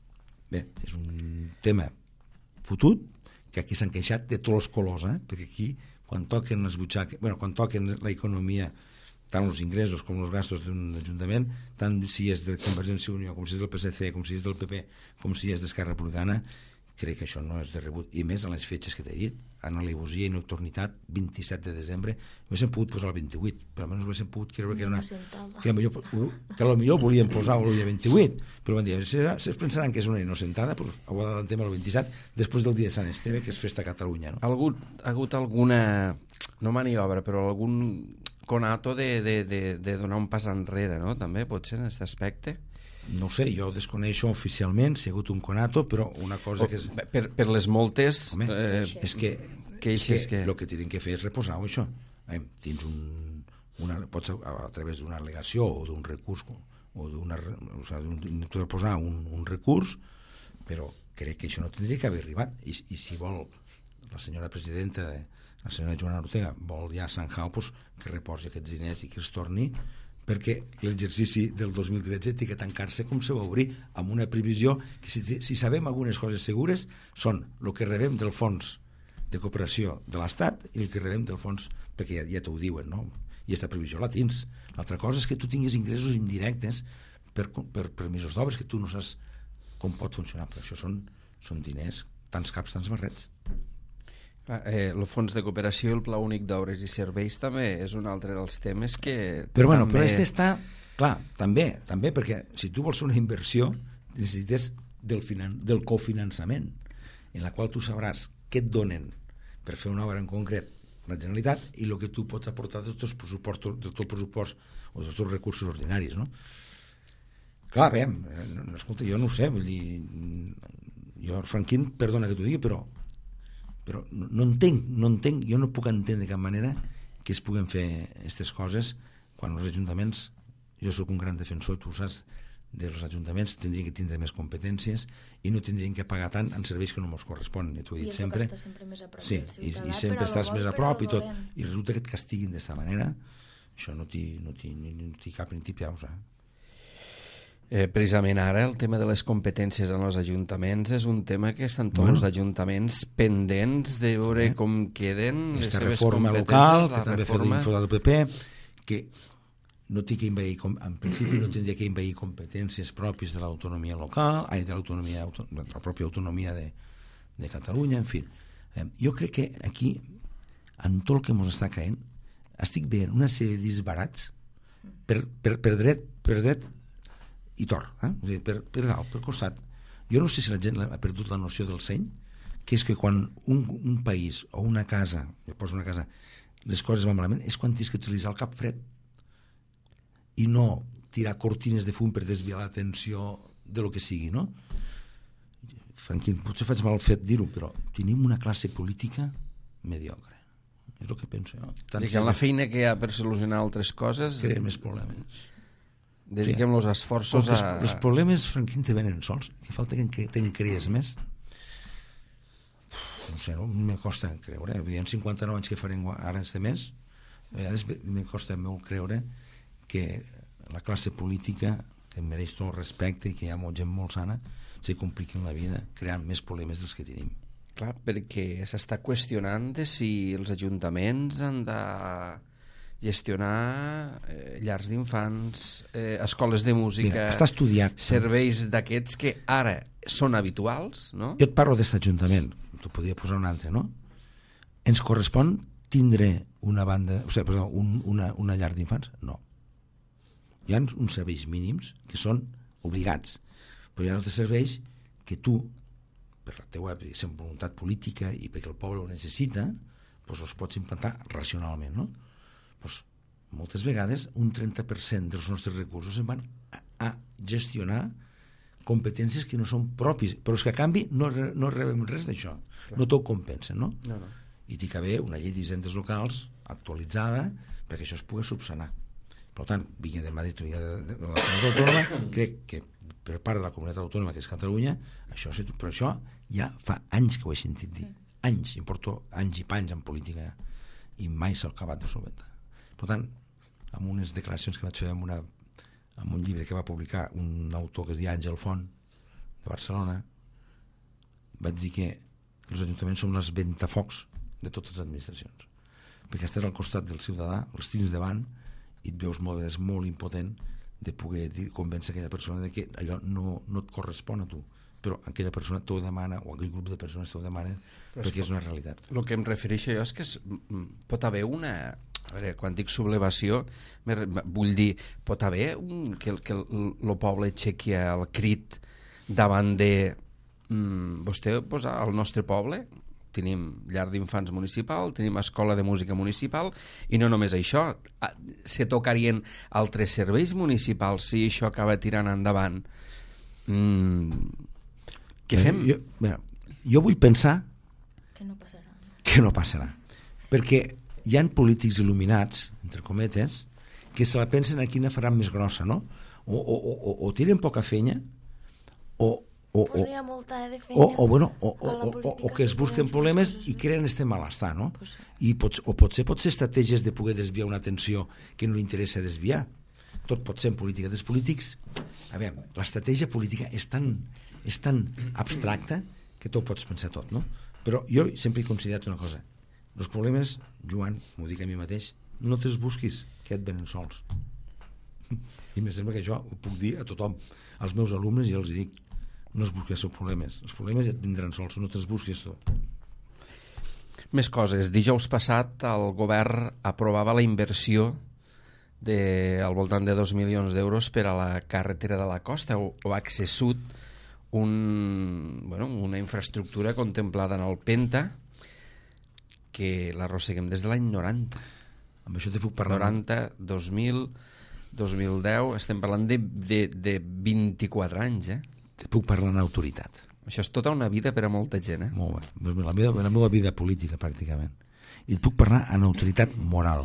bé, és un tema fotut, que aquí s'han queixat de tots els colors, eh? Perquè aquí, quan toquen les butxaques, bueno, quan toquen l'economia, tant els ingressos com els gastos d'un ajuntament, tant si és de Convergència i Unió, com si és del P S C, com si és del P P, com si és d'Esquerra Republicana, crec que això no és de rebut. I més en les fetges que t'he dit, en alevosia i nocturnitat, vint-i-set de desembre, ho haguéssim pogut posar el vint-i-vuit, però almenys ho haguéssim pogut creure que era una... que potser, que potser volien posar el dia vint-i-vuit, però van dir, si es pensaran que és una innocentada, doncs ho adellantem el vint-i-set, després del dia de Sant Esteve, que és festa a Catalunya. No? Ha hagut, ha hagut alguna, no maniobra, però algun conato de, de, de, de donar un pas enrere, no? També pot ser en aquest aspecte? No sé, jo desconeixo oficialment si hi ha hagut un conato, però una cosa que... És... Per, per les moltes... Home, eh, és que, queixes és que, que... el que tenen que fer és reposar-ho, això. Eh, tens un... Una, pots, a, a través d'una al·legació o d'un recurs, o d'una... O sigui, de posar un, un recurs, però crec que això no tindria que haver arribat. I, i si vol la senyora presidenta, la senyora Joana Ortega, vol ja Sanjao, pues, que reposi aquests diners i que es torni, perquè l'exercici del dos mil tretze té que tancar-se com se va obrir, amb una previsió que, si, si sabem algunes coses segures, són el que rebem del fons de cooperació de l'Estat i el que rebem del fons, perquè ja, ja t'ho diuen, no? I aquesta previsió la tens. L'altra cosa és que tu tinguis ingressos indirectes per, per permisos d'obres, que tu no saps com pot funcionar, però això són, són diners, tants caps, tants barrets. Eh, el fons de cooperació i el Pla Únic d'Obres i Serveis també és un altre dels temes que... Però bueno, també... però este està... Clar, també, també, perquè si tu vols una inversió necessites del, finan... del cofinançament, en la qual tu sabràs què et donen per fer una obra en concret la Generalitat i el que tu pots aportar dels teus pressupostos, del teu pressupost o dels teus recursos ordinaris, no? Clar, bé, no, escolta, jo no ho sé, vull dir... Jo, Franquín, perdona que t'ho digui, però però no, no entenc, no entenc, jo no puc entendre de cap manera que es puguen fer aquestes coses quan els ajuntaments, jo sóc un gran defensor, tu saps, dels ajuntaments, tindrien que tindre més competències i no tindrien que pagar tant en serveis que no ens corresponen, i t'ho he dit sempre. I sempre més a prop sí, i, i sempre estàs més a prop i tot, i resulta que et castiguin d'esta manera, això no t'hi no no cap ni t'hi peus, eh? Eh, precisament ara el tema de les competències en els ajuntaments és un tema que estan tots bueno, els ajuntaments pendents de veure eh? com queden les seves reforma local, que també fa d'info del P P, que no té que envair, en principi no tindria que envair competències pròpies de l'autonomia local, ai, de l'autonomia, de la pròpia autonomia de, de Catalunya, en fi. Eh, jo crec que aquí, en tot el que ens està caent, estic veient una sèrie de disbarats per, per, per dret, per dret i tor, eh? per, per dalt, per costat. Jo no sé si la gent ha perdut la noció del seny, que és que quan un, un país o una casa, jo poso una casa, les coses van malament, és quan tens que utilitzar el cap fred i no tirar cortines de fum per desviar l'atenció de lo que sigui, no? Franquín, potser faig mal fet dir-ho, però tenim una classe política mediocre. És el que penso jo. Tant que la feina que hi ha per solucionar altres coses... Crea més problemes. Dediquem els esforços a... Els problemes, Franquín, te venen sols. Que falta que te'n crees més. No sé, no? Me costa creure. Hi ha cinquanta-nou anys que farem ara este mes. A vegades me costa molt creure que la classe política, que mereix tot el respecte i que hi ha gent molt sana, se compliquen la vida creant més problemes dels que tenim. Clar, perquè s'està qüestionant de si els ajuntaments han de gestionar eh, llars d'infants, eh, escoles de música... Mira, està estudiat. Serveis d'aquests que ara són habituals, no? Jo et parlo d'aquest ajuntament, tu podria posar un altre, no? Ens correspon tindre una banda, o sigui, perdó, un, una, una llar d'infants? No. Hi ha uns serveis mínims que són obligats, però hi ha altres serveis que tu, per la teua voluntat política i perquè el poble ho necessita, doncs els pots implantar racionalment, no? Doncs moltes vegades un trenta per cent dels nostres recursos se'n van a, a gestionar competències que no són propis, però és que a canvi no, no rebem res d'això, no t'ho compensen, no? No, no. I t'hi cabe una llei d'hisendes locals actualitzada perquè això es pugui subsanar. Per tant, vinga de Madrid o vinga de, de, de la comunitat autònoma, crec que per part de la comunitat autònoma que és Catalunya, això, però això ja fa anys que ho he sentit dir, anys, em porto anys i panys en política i mai s'ha acabat de solventar. Per tant, amb unes declaracions que vaig fer en, una, en un llibre que va publicar un autor que es deia Àngel Font de Barcelona, vaig dir que els ajuntaments són les ventafocs de totes les administracions, perquè estàs al costat del ciutadà, els tens davant i et veus molt, és molt impotent de poder dir, convèncer aquella persona de que allò no, no et correspon a tu, però aquella persona t'ho demana, o aquell grup de persones t'ho demanen, però perquè és una realitat. El que em refereixo jo és que es, pot haver una... A veure, quan dic sublevació, vull dir, pot haver un, que, que el, el poble aixequi el crit davant de... Mm, vostè, pues, al nostre poble tenim llar d'infants municipal, tenim escola de música municipal, i no només això, se tocarien altres serveis municipals si això acaba tirant endavant. Mm, què fem? Jo, mira, jo vull pensar que no passarà. Que no passarà. Perquè hi ha polítics il·luminats, entre cometes, que se la pensen a quina faran més grossa, no? O, o, o, o tiren poca fenya, o O, pues o, no hi ha molta de feina o, o, bueno, o, o, a la o, o que es busquen problemes i creen este malestar, no? Pues sí. I pots, o potser pot ser estratègies de poder desviar una atenció que no li interessa desviar. Tot pot ser en política. Dels polítics, a veure, l'estratègia política és tan, és tan abstracta que tu pots pensar tot, no? Però jo sempre he considerat una cosa. Els problemes, Joan, m'ho dic a mi mateix, no te'ls busquis, que et venen sols. I em sembla que això ho puc dir a tothom, als meus alumnes, i els dic, no es busquis els problemes, els problemes ja et vindran sols, no te'ls busquis tu. Més coses. Dijous passat el govern aprovava la inversió de, al voltant de dos milions d'euros per a la carretera de la costa o, o accés sud, un, bueno, una infraestructura contemplada en el Penta que l'arrosseguem des de l'any noranta. Amb això te puc parlar. noranta, dos mil, dos mil deu, estem parlant de, de, de vint-i-quatre anys, eh? Te puc parlar en autoritat. Això és tota una vida per a molta gent, eh? Molt bé. La meva, la meva vida política, pràcticament. I et puc parlar en autoritat moral.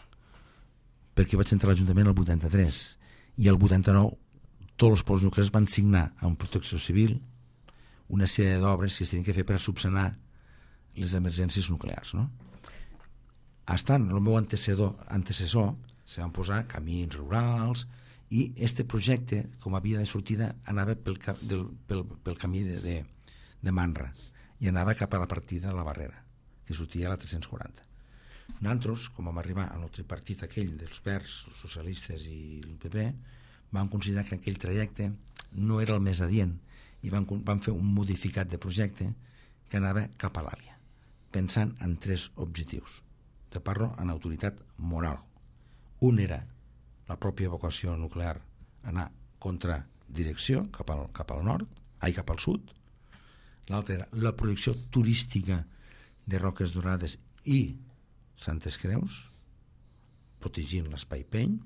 Perquè vaig entrar a l'Ajuntament el vuitanta-tres i el vuitanta-nou tots els pols nuclears van signar amb Protecció Civil una sèrie d'obres que es tenien que fer per a subsanar les emergències nuclears, no? Estant el meu antecessor, antecessor se van posar camins rurals i este projecte, com a via de sortida, anava pel, del, pel, pel camí de, de, de Manra i anava cap a la partida de la Barrera, que sortia a la tres-cents quaranta. Nosaltres, com vam arribar al tripartit aquell dels Verds, els socialistes i el P P, vam considerar que aquell trajecte no era el més adient i vam, vam fer un modificat de projecte que anava cap a l'Àlia, pensant en tres objectius. Te parlo en autoritat moral. Un era la pròpia vocació nuclear, anar contra direcció cap al, cap al nord, ai, cap al sud. L'altre era la projecció turística de Roques Dorades i Santes Creus, protegint l'espai peny.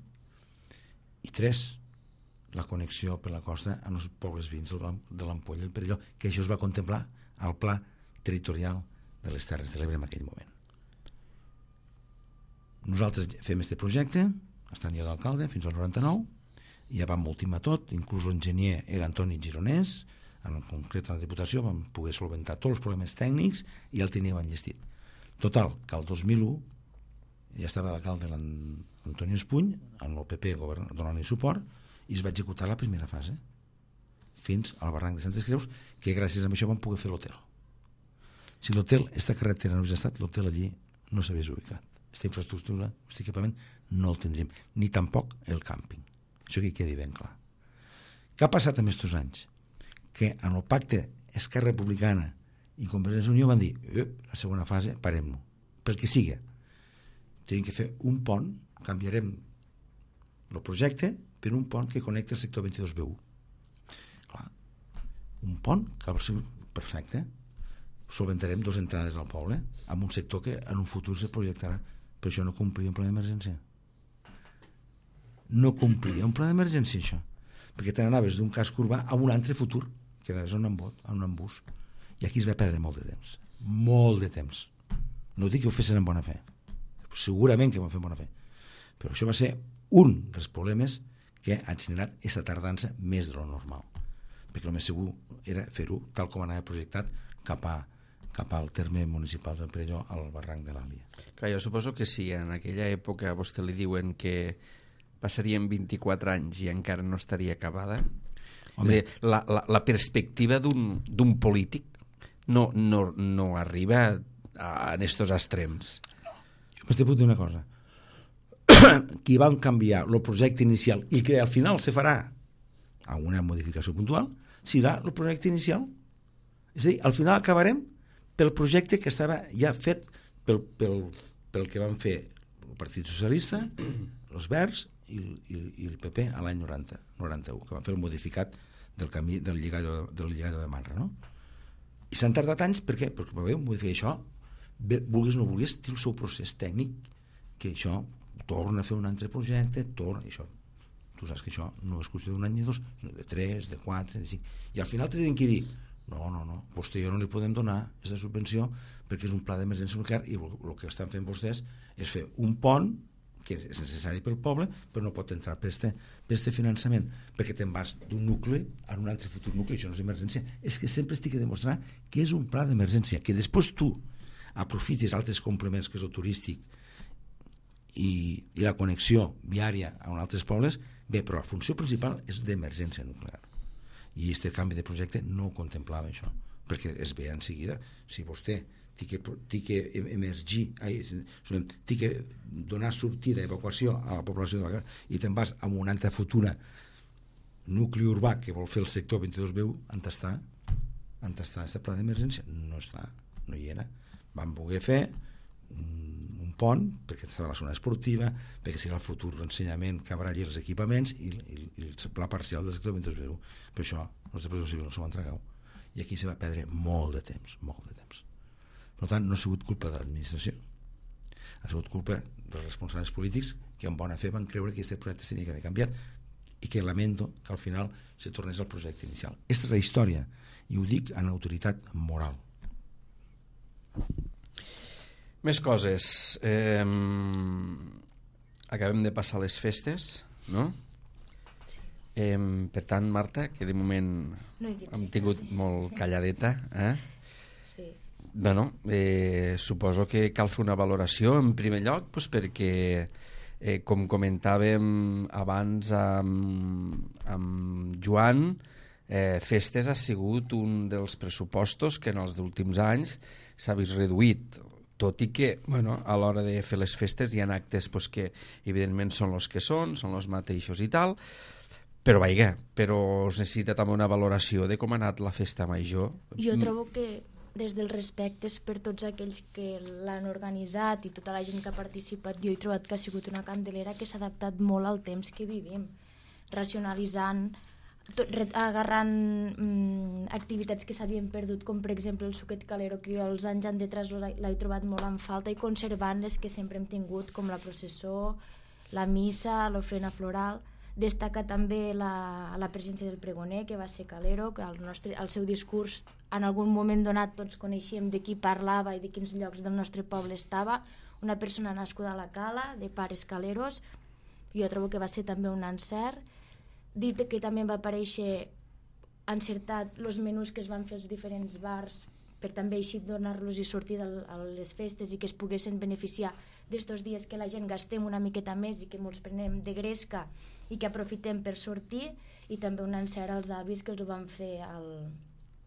I tres, la connexió per la costa amb els pobles veïns de l'Ampolla i el Perelló, que això es va contemplar al pla territorial de les Terres de l'Ebre en aquell moment. Nosaltres fem aquest projecte, estant jo d'alcalde fins al noranta-nou, i ja vam ultimar tot, inclús l'enginyer era Antoni Gironès, en concret a la Diputació vam poder solventar tots els problemes tècnics i el teníem enllestit. Total, que el dos mil u ja estava d'alcalde l'Antoni Espuny, amb el P P donant-li suport, i es va executar la primera fase, fins al barranc de Santes Creus, que gràcies a això vam poder fer l'hotel. Si l'hotel, aquesta carretera no hagués estat, l'hotel allí no s'hagués ubicat. Aquesta infraestructura, aquest equipament, no el tindríem. Ni tampoc el càmping. Això que quedi ben clar. Què ha passat en aquests anys? Que en el pacte Esquerra Republicana i Convergència i Unió van dir la segona fase, parem-lo. Pel que sigui. Tenim que fer un pont, canviarem el projecte per un pont que connecta el sector vint-i-dos B u. Clar, un pont que va ser perfecte. Solventarem dues entrades al poble amb un sector que en un futur se projectarà. Però això no complia un pla d'emergència. No complia un pla d'emergència, això. Perquè te n'anaves d'un casc urbà a un altre futur, que anaves a un embot, a un embús. I aquí es va perdre molt de temps. Molt de temps. No dic que ho fessin amb bona fe. Segurament que ho van fer amb bona fe. Però això va ser un dels problemes que ha generat aquesta tardança més de lo normal. Perquè el més segur era fer-ho tal com anava projectat cap a cap al terme municipal del Perelló, al barranc de l'Àlia. Clar, jo suposo que si en aquella època a vostè li diuen que passarien vint-i-quatre anys i encara no estaria acabada, és a dir, la, la, la perspectiva d'un polític no, no, no arriba a, en estos extrems. Jo m'estic dir una cosa. Qui van canviar el projecte inicial i que al final se farà alguna modificació puntual, serà el projecte inicial. És a dir, al final acabarem pel projecte que estava ja fet pel, pel, pel que van fer el Partit Socialista, els Verds i, i, i el P P a l'any noranta, noranta-u, que van fer el modificat del camí del lligado, del lligado de Manra, no? I s'han tardat anys, per què? Perquè veu, modificar això, bé, vulguis o no vulguis, té el seu procés tècnic, que això torna a fer un altre projecte, torna, això, tu saps que això no és qüestió d'un any ni dos, sinó de tres, de quatre, de cinc, i al final t'he que dir, no, no, no, vostè i jo no li podem donar aquesta subvenció perquè és un pla d'emergència nuclear i el que estan fent vostès és fer un pont que és necessari pel poble però no pot entrar per este, per este finançament perquè te'n vas d'un nucli a un altre futur nucli, això no és emergència. És que sempre estic a demostrar que és un pla d'emergència, que després tu aprofites altres complements que és el turístic i, i la connexió viària a uns altres pobles, bé, però la funció principal és d'emergència nuclear. I aquest canvi de projecte no ho contemplava això, perquè es veia en seguida si vostè té que, té que emergir ai, té que donar sortida, evacuació a la població de la casa i te'n vas a una altra futura nucli urbà que vol fer el sector vint-i-dos B u, on està on està aquest pla d'emergència? No està, no hi era. Van voler fer un, un pont perquè estava la zona esportiva, perquè serà el futur ensenyament que haurà allí els equipaments i, i, i el pla parcial del sector vint-i-dos B u. Per això els de Protecció Civil no s'ho van tragar i aquí se va perdre molt de temps, molt de temps. Per tant, no ha sigut culpa de l'administració, ha sigut culpa dels responsables polítics que en bona fe van creure que aquest projecte tenia que haver canviat i que lamento que al final se tornés al projecte inicial. Aquesta és la història i ho dic en autoritat moral. Més coses. Eh, acabem de passar les festes, no? Sí. Eh, per tant, Marta, que de moment no hem tingut sí. molt calladeta, eh? Sí. Bueno, eh, suposo que cal fer una valoració en primer lloc doncs perquè eh, com comentàvem abans amb, amb Joan, eh, festes ha sigut un dels pressupostos que en els últims anys s'ha vist reduït, tot i que bueno, a l'hora de fer les festes hi ha actes pues, que evidentment són els que són, són els mateixos i tal, però vaja, però es necessita també una valoració de com ha anat la festa major. Jo trobo que des dels respectes per tots aquells que l'han organitzat i tota la gent que ha participat, jo he trobat que ha sigut una candelera que s'ha adaptat molt al temps que vivim, racionalitzant, tot, agarrant mm, activitats que s'havien perdut, com per exemple el suquet calero, que jo els anys en detrás l'he trobat molt en falta, i conservant les que sempre hem tingut, com la processó, la missa, l'ofrena floral. Destaca també la, la presència del pregoner, que va ser Calero, que el, nostre, el seu discurs en algun moment donat tots coneixíem de qui parlava i de quins llocs del nostre poble estava, una persona nascuda a la Cala, de pares caleros. Jo trobo que va ser també un encert. Dit que també va aparèixer encertat els menús que es van fer als diferents bars per també així donar-los i sortir a les festes i que es poguessin beneficiar d'estos dies que la gent gastem una miqueta més i que molts prenem de gresca i que aprofitem per sortir, i també un encert als avis que els ho van fer al,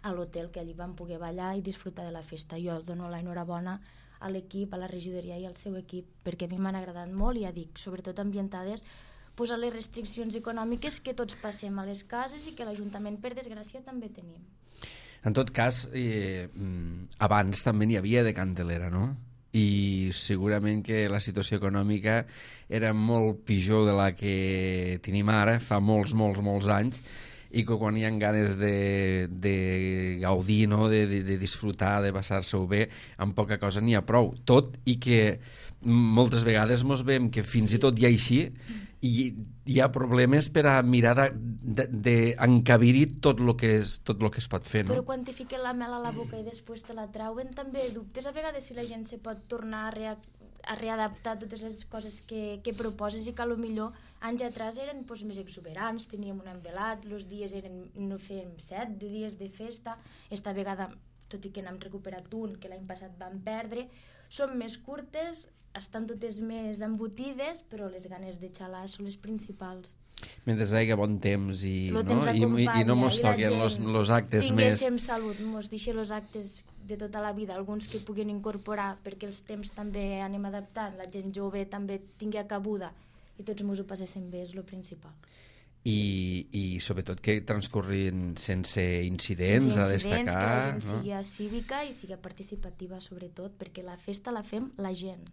a l'hotel, que allí vam poder ballar i disfrutar de la festa. Jo dono l'enhorabona a l'equip, a la regidoria i al seu equip, perquè a mi m'han agradat molt, i ja dic, sobretot ambientades pues, a les restriccions econòmiques que tots passem a les cases i que l'Ajuntament, per desgràcia, també tenim. En tot cas, eh, abans també n'hi havia de Candelera, no? I segurament que la situació econòmica era molt pitjor de la que tenim ara, fa molts, molts, molts anys, i que quan hi ha ganes de, de gaudir, no? de, de, de disfrutar, de passar-se-ho bé, amb poca cosa n'hi ha prou. Tot i que moltes vegades mos veiem que fins sí. i tot hi ha així, i hi ha problemes per a mirar d'encabir-hi de, de tot el que, és, tot lo que es pot fer. No? Però quan t'hi fiquen la mel a la boca i després te la trauen, també dubtes a vegades si la gent se pot tornar a, rea, a readaptar totes les coses que, que proposes, i que potser anys atrás eren pues, més exuberants, teníem un envelat, els dies eren, no fèiem set de dies de festa, esta vegada, tot i que n'hem recuperat un, que l'any passat vam perdre, són més curtes, estan totes més embutides, però les ganes de xalar són les principals. Mentre hi hagi bon temps i, no? Temps I, i no mos toquen els actes més... Tinguéssim salut, mos deixen els actes de tota la vida, alguns que puguin incorporar, perquè els temps també anem adaptant, la gent jove també tingui cabuda, i tots mos ho passéssim bé, és el principal. I, i sobretot que transcorrin sense incidents, sense incidents, a destacar, que la gent no? sigui cívica i sigui participativa, sobretot, perquè la festa la fem la gent.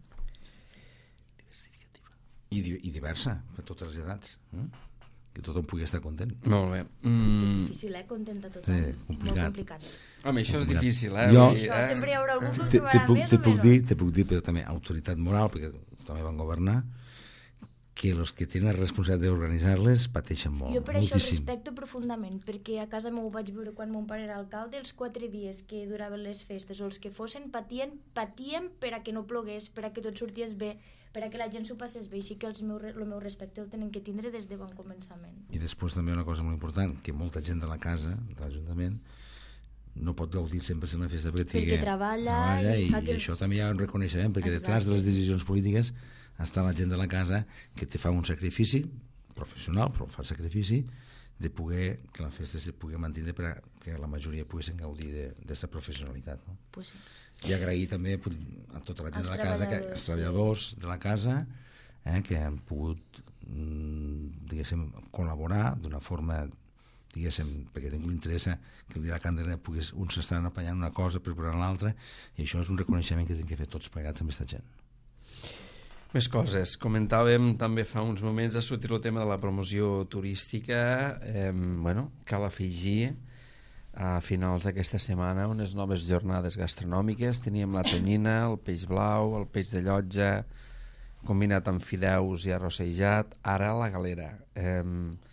I, i diversa, per totes les edats, eh? Que tothom pugui estar content. Molt bé. Mm. És difícil, eh? Content a tothom. Sí, complicat. Molt complicat. Home, això és difícil, eh? Jo, això, eh? Sempre hi haurà algú que ho te, trobarà te puc, més te o puc menys. dir, te puc dir, però també autoritat moral, perquè també van governar, que els que tenen la responsabilitat d'organitzar-les pateixen molt, jo per moltíssim. això el respecto profundament, perquè a casa meu ho vaig veure quan mon pare era alcalde, els quatre dies que duraven les festes o els que fossin, patien, patien per a que no plogués, per a que tot sorties bé, per a que la gent s'ho passés bé, així que els meu, el meu respecte el tenen que tindre des de bon començament. I després també una cosa molt important, que molta gent de la casa, de l'Ajuntament, no pot gaudir sempre en la festa perquè, perquè treballa, treballa i, i, fa i que... això també hi ha un reconeixement, perquè Exacte. Detrás de les decisions polítiques està la gent de la casa que te fa un sacrifici professional, però fa sacrifici de poder que la festa se pugui mantenir per a que la majoria poguessin gaudir d'aquesta professionalitat, no? Pues sí. I agrair també a tota la gent els de la casa, que, els treballadors sí. de la casa, eh, que han pogut diguéssim col·laborar d'una forma, diguéssim, perquè ningú li interessa que el dia de la Candelera pogués, uns s'estan apanyant una cosa per preparar l'altra, i això és un reconeixement que hem que fer tots plegats amb aquesta gent. Més coses. Comentàvem també fa uns moments, ha sortit el tema de la promoció turística. Eh, bueno, cal afegir a finals d'aquesta setmana unes noves jornades gastronòmiques. Teníem la tonyina, el peix blau, el peix de llotja, combinat amb fideus i arrossejat, ara la galera. Eh,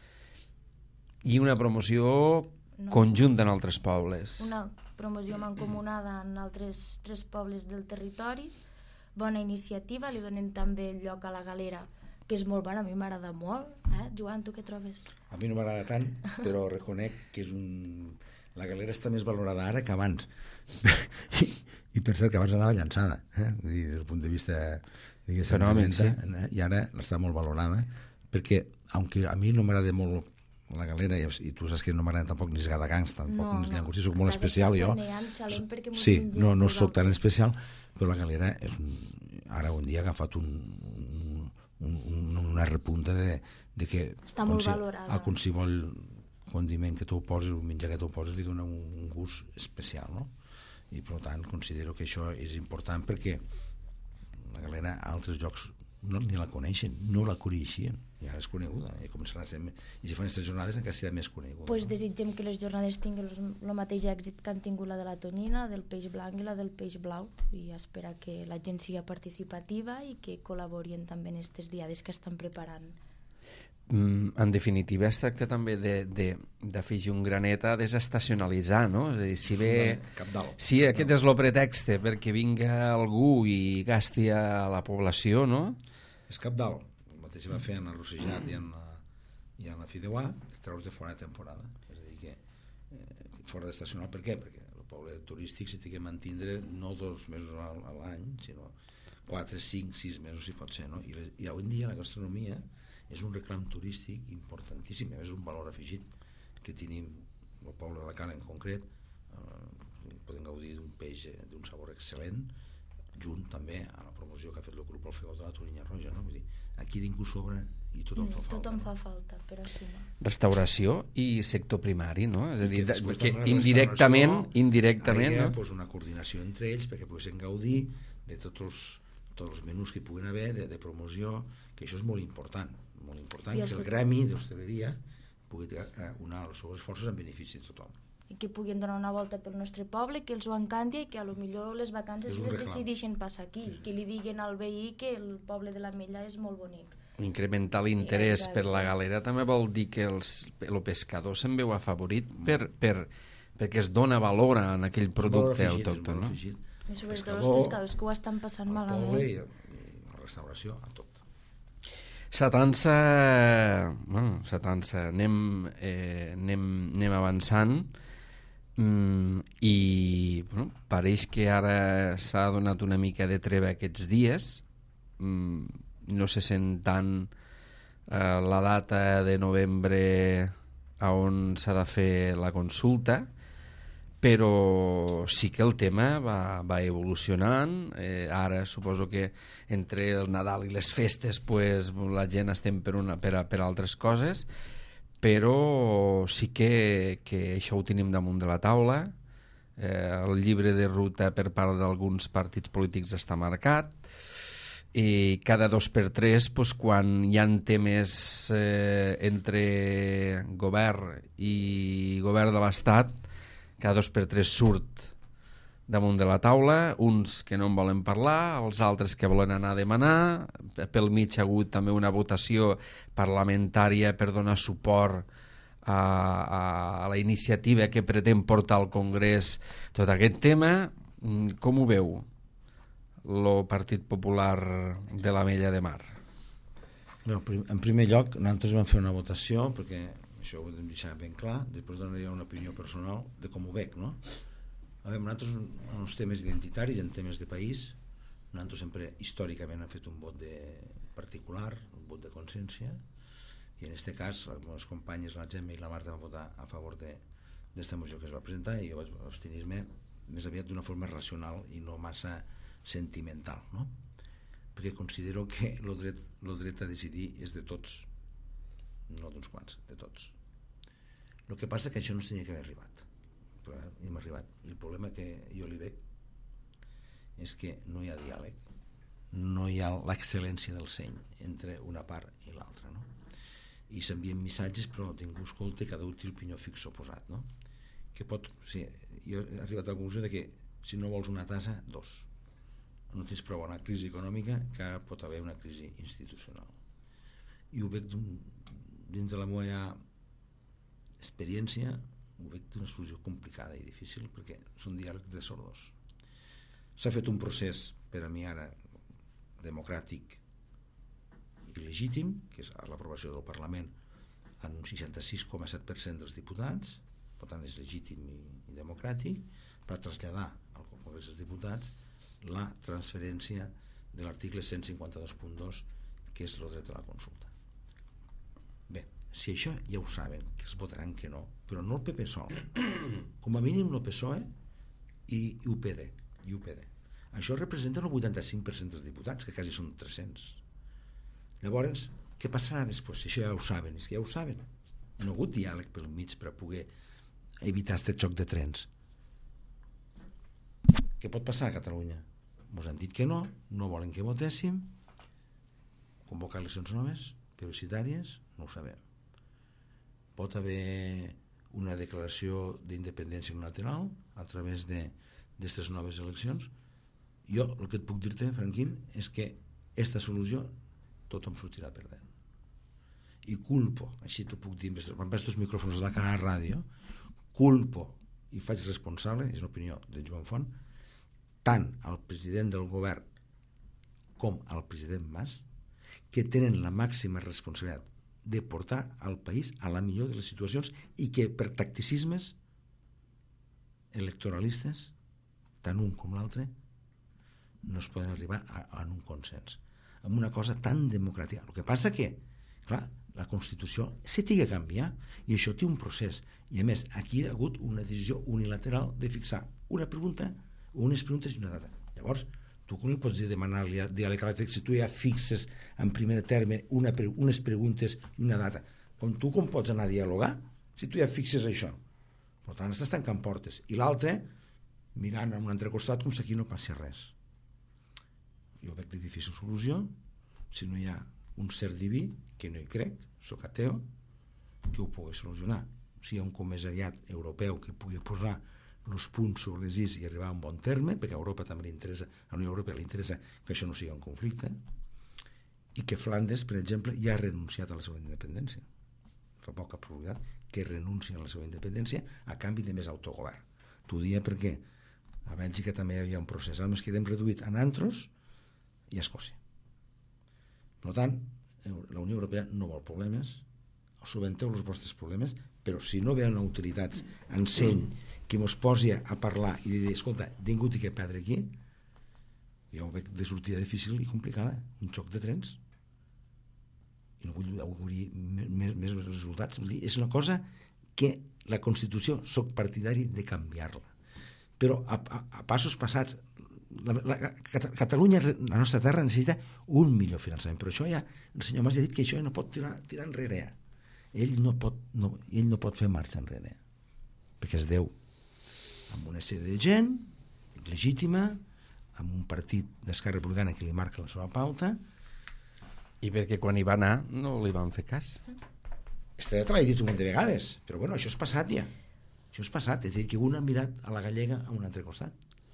I una promoció no. conjunta en altres pobles. Una promoció mancomunada en altres tres pobles del territori. Bona iniciativa, li donen també el lloc a la galera, que és molt bona, a mi m'agrada molt. Eh? Joan, tu què trobes? A mi no m'agrada tant, però reconec que és un... la galera està més valorada ara que abans. I, i per cert que abans anava llançada, eh? Vull dir, des del punt de vista econòmic, sí. Eh? I ara està molt valorada, perquè, aunque a mi no m'agrada molt la galera, i tu saps que no m'agrada tampoc ni esgadagangs, tampoc no, ni llangostí, no. soc molt especial jo. Sí, no, no soc tan especial, però la galera és un, ara un dia ha agafat un, un, un, una repunta de, de que està molt valorada. A qualsevol condiment que tu poses, un menjar que tu poses, li dona un gust especial, no? I per tant considero que això és important, perquè la galera a altres llocs no ni la coneixen, no la coneixien, i ara és coneguda, i començarà a ser, i si fan aquestes jornades encara serà més coneguda. Pues no? Desitgem que les jornades tinguin el mateix èxit que han tingut la de la tonyina, del peix blanc i la del peix blau, i espera que la gent sigui participativa i que col·laborien també en aquestes diades que estan preparant. Mm, en definitiva, es tracta també d'afegir un granet a desestacionalitzar, no? És a dir, si bé... Si aquest és el pretext perquè vinga algú i gasti a la població, no? És cabdal. El mateix va fer en el rossejat i en la, i en la fideuà, treure's de fora de temporada. És a dir, que eh, fora d'estacional. Per què? Perquè el poble turístic s'hi té que mantindre no dos mesos a l'any, sinó quatre, cinc, sis mesos si pot ser, no? I, les, i avui en dia la gastronomia és un reclam turístic importantíssim, és un valor afegit que tenim el poble de la Cala en concret, eh, poden gaudir d'un peix d'un sabor excel·lent, junt també a la promoció que ha fet el grup Alfegó de la Toninya Roja, no? Vull dir, aquí ningú sobra i tothom fa falta. Tothom no? fa falta, per assumir. Restauració i sector primari, no? És a dir, que, que indirectament, indirectament, hi ha no? pues, una coordinació entre ells perquè poguessin gaudir de tots els, tots els menús que puguen haver de, de promoció, que això és molt important, molt important, que el gremi d'hostaleria pugui unar els seus esforços en benefici de tothom. I que puguin donar una volta pel nostre poble, que els ho encanti i que a lo millor les vacances les decideixen passar aquí, sí. Que li diguin al veí que el poble de l'Ametlla és molt bonic. Incrementar l'interès per la galera també vol dir que els, el pescador se'n veu afavorit mm. per, per, perquè es dona valor en aquell producte autòcton, no? I sobretot els pescadors que ho estan passant malament. Al poble i a la restauració, a tot. S'atansa, bueno, s'atansa, anem, eh, anem, anem avançant mm, i bueno, pareix que ara s'ha donat una mica de treva aquests dies, mm, no se sent tant eh, la data de novembre a on s'ha de fer la consulta, però sí que el tema va, va evolucionant. Eh, ara suposo que entre el Nadal i les festes pues, la gent estem per, una, per, a, per altres coses, però sí que, que això ho tenim damunt de la taula. Eh, el llibre de ruta per part d'alguns partits polítics està marcat i cada dos per tres pues, quan hi ha temes eh, entre govern i govern de l'Estat, cada dos per tres surt damunt de la taula, uns que no en volen parlar, els altres que volen anar a demanar. Pel mig ha hagut també una votació parlamentària per donar suport a, a, a la iniciativa que pretén portar al Congrés tot aquest tema. Com ho veu el Partit Popular de l'Ametlla de Mar? Bé, en primer lloc, nosaltres vam fer una votació perquè això ho hem de deixar ben clar, després donaria una opinió personal de com ho veig, no? A veure, nosaltres en els temes identitaris, en temes de país, nosaltres sempre històricament hem fet un vot de particular, un vot de consciència, i en aquest cas les meves companyes, la Gemma i la Marta, van votar a favor d'esta moció que es va presentar i jo vaig abstenir-me més aviat d'una forma racional i no massa sentimental, no? Perquè considero que el dret, el dret a decidir és de tots, no d'uns quants, de tots. El que passa és que això no s'hauria d'haver arribat, però hem arribat. I el problema que jo li veig és que no hi ha diàleg, no hi ha l'excel·lència del seny entre una part i l'altra, no? I s'envien missatges però ningú escolta i cada un té el pinyó fix oposat, no? Que pot, o sigui, jo he arribat a la conclusió de que si no vols una tassa, dos. No tens prou una crisi econòmica, que ara pot haver una crisi institucional. I ho veig dins de la meva experiència, ho veig d'una solució complicada i difícil perquè són diàlegs de sordos. S'ha fet un procés, per a mi ara, democràtic i legítim, que és l'aprovació del Parlament en un seixanta-sis coma set per cent dels diputats, per tant és legítim i, i democràtic, per traslladar al Congrés dels Diputats la transferència de l'article cent cinquanta-dos punt dos, que és el dret a la consulta. Bé, si això ja ho saben, que es votaran que no, però no el P P sol, com a mínim el P S O E i U P D, i U P D. Això representa el vuitanta-cinc per cent dels diputats, que quasi són tres-cents. Llavors, què passarà després? Si això ja ho saben, és que ja ho saben. No ha hagut diàleg pel mig per a poder evitar aquest xoc de trens. Què pot passar a Catalunya? Ens han dit que no, no volen que votéssim, convocar eleccions noves, plebiscitàries, no ho sabem. Pot haver una declaració d'independència unilateral a través d'aquestes noves eleccions. Jo el que et puc dir-te, Franquín, és que aquesta solució tothom sortirà perdent. I culpo, així t'ho puc dir, quan veig els micròfons de la cara a ràdio, culpo i faig responsable, és l'opinió de Joan Font, tant al president del govern com al president Mas, que tenen la màxima responsabilitat de portar el país a la millor de les situacions i que per tacticismes electoralistes, tant un com l'altre, no es poden arribar a, a un consens amb una cosa tan democràtica. El que passa que, Clar, la Constitució se té que canviar i això té un procés. I a més, aquí hi ha hagut una decisió unilateral de fixar una pregunta, unes preguntes i una data. Llavors, tu com li pots demanar-li a diàleg si tu ja fixes en primer terme una, unes preguntes i una data? Com tu com pots anar a dialogar si tu ja fixes això? Per tant, estàs tancant portes. I l'altre, mirant a un altre costat com si aquí no passi res. Jo veig de difícil solució si no hi ha un ser diví, que no hi crec, soc ateu, que ho pugui solucionar. Si hi ha un comissariat europeu que pugui posar els punts sobre les is i arribar a un bon terme, perquè a Europa també li interessa, a la Unió Europea li interessa que això no sigui un conflicte, i que Flandes, per exemple, ja ha renunciat a la seva independència. Fa poc ha prolongat que renuncia a la seva independència a canvi de més autogovern. T'ho dia perquè a Bèlgica també hi havia un procés. Ara ens quedem reduït a Antros i a Escòcia. Per tant, la Unió Europea no vol problemes, subventeu els vostres problemes, però si no veuen autoritats en seny que mos posi a parlar i dir, escolta, ningú té que perdre aquí, jo ho veig de sortida difícil i complicada, un xoc de trens. I no vull augurir més, més resultats. És una cosa que la Constitució soc partidari de canviar-la. Però a, a, a passos passats, la, la, Catalunya, la nostra terra, necessita un millor finançament. Però això ja, el senyor Mas ja ha dit que això ja no pot tirar, tirar enrere. Ell no, pot, no, ell no pot fer marxa enrere, perquè es deu amb una sèrie de gent legítima, amb un partit d'Esquerra Republicana que li marca la seva pauta. I perquè quan hi va anar no li van fer cas. Este te l'he dit un munt de vegades, però bueno, això és passat ja. Això és passat, és a dir, que un ha mirat a la gallega a un altre costat.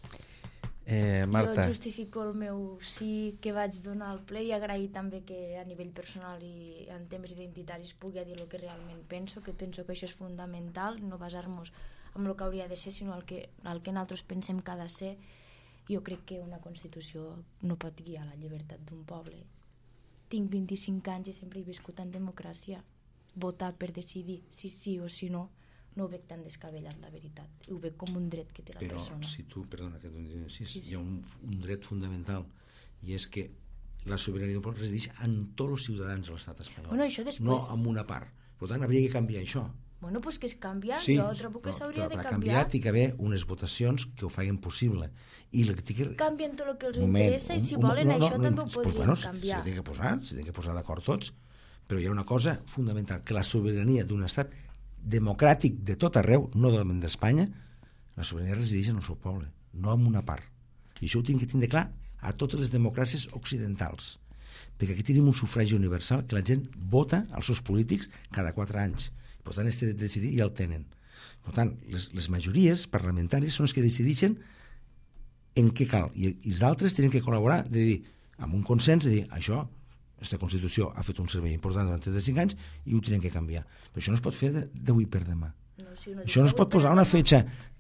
Eh, Marta. Jo justifico el meu sí que vaig donar al ple i agrair també que a nivell personal i en temes identitaris pugui dir el que realment penso, que penso que això és fundamental, no basar-nos en el que hauria de ser, sinó el que, el que nosaltres pensem que ha de ser. Jo crec que una Constitució no pot guiar la llibertat d'un poble. Tinc vint-i-cinc anys i sempre he viscut en democràcia. Votar per decidir si sí o si no, no ho veig tan descabellat, la veritat. Ho veig com un dret que té la Però, persona. Però si tu, perdona, que sí, sí, sí. hi ha un, un dret fundamental, i és que la sobirania del poble resideix en tots els ciutadans de l'estat espanyol. Bueno, això després... No en una part. Per tant, hauria que canviar això. Bueno, doncs que es canvia, Sí, jo trobo que s'hauria de per canviar. canviar hi ha d'haver unes votacions que ho facin possible. I la que... Canvien tot el que els Moment, interessa i si un- un- volen no, no, això no, també ho pues, podrien bueno, canviar. S'ha de posar, s'ha de posar d'acord tots. Però hi ha una cosa fundamental, que la sobirania d'un estat democràtic de tot arreu, no solament d'Espanya, la sobirania resideix en el seu poble, no en una part. I això ho tinc que tindre clar a totes les democràcies occidentals, perquè aquí tenim un sufragi universal que la gent vota als seus polítics cada quatre anys. Per tant, este de decidir ja el tenen. Per tant, les, les majories parlamentàries són les que decideixen en què cal, i, i els altres tenen que col·laborar, de dir, amb un consens, de dir, això, aquesta Constitució ha fet un servei important durant trenta-cinc anys i ho tenen que canviar. Però això no es pot fer d'avui per demà. No, si no Això no es dic pot per posar una demà. fetge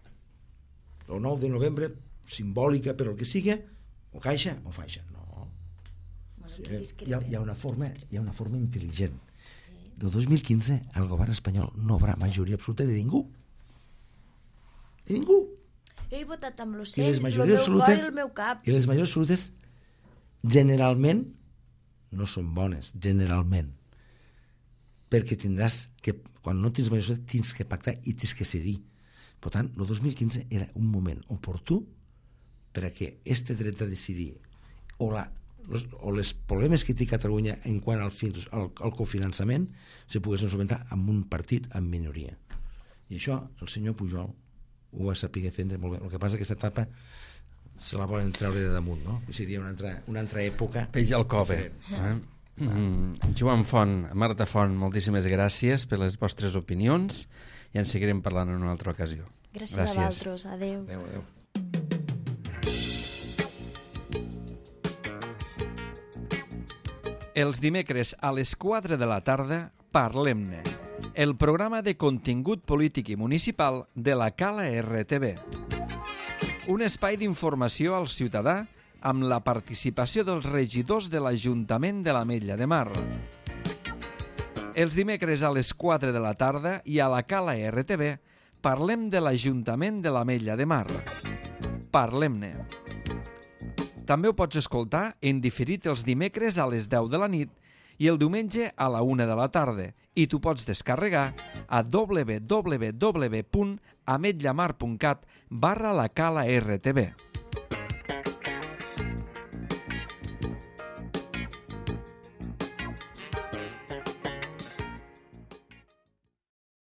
el nou de novembre, simbòlica per el que sigui, o caixa o faixa. No. Bueno, Sí, que hi, ha, discrepem. hi, ha una forma, hi ha una forma intel·ligent. El dos mil quinze el govern espanyol no haurà majoria absoluta de ningú. De ningú. Jo he votat amb I l'ocell, les el majories meu cor absolutes, i el meu cap. i les majories absolutes generalment no són bones, generalment. Perquè tindràs que, quan no tens majoria absoluta, tens que pactar i tens que cedir. Per tant, el dos mil quinze era un moment oportú per a que este dret a decidir o, la, los, o les problemes que té Catalunya en quant al, fins, al, al cofinançament se poguessin solventar amb un partit en minoria. I això el senyor Pujol ho va saber fer molt bé. El que passa és que aquesta etapa se la volen treure de damunt, no? I seria una altra, una altra època. Peix al cove. Eh? Mm, Joan Font, Marta Font, moltíssimes gràcies per les vostres opinions i en seguirem parlant en una altra ocasió. Gràcies, Gràcies. a vosaltres. Adéu. Adéu, adéu. Els dimecres a les quatre de la tarda, Parlem-ne, el programa de contingut polític i municipal de la Cala R T V. Un espai d'informació al ciutadà amb la participació dels regidors de l'Ajuntament de l'Ametlla de Mar. Els dimecres a les quatre de la tarda i a la Cala R T V parlem de l'Ajuntament de l'Ametlla de Mar. Parlem-ne. També ho pots escoltar en diferit els dimecres a les deu de la nit i el diumenge a la una de la tarda, i tu pots descarregar a w w w punt ametllamar punt cat barra la cala R T B.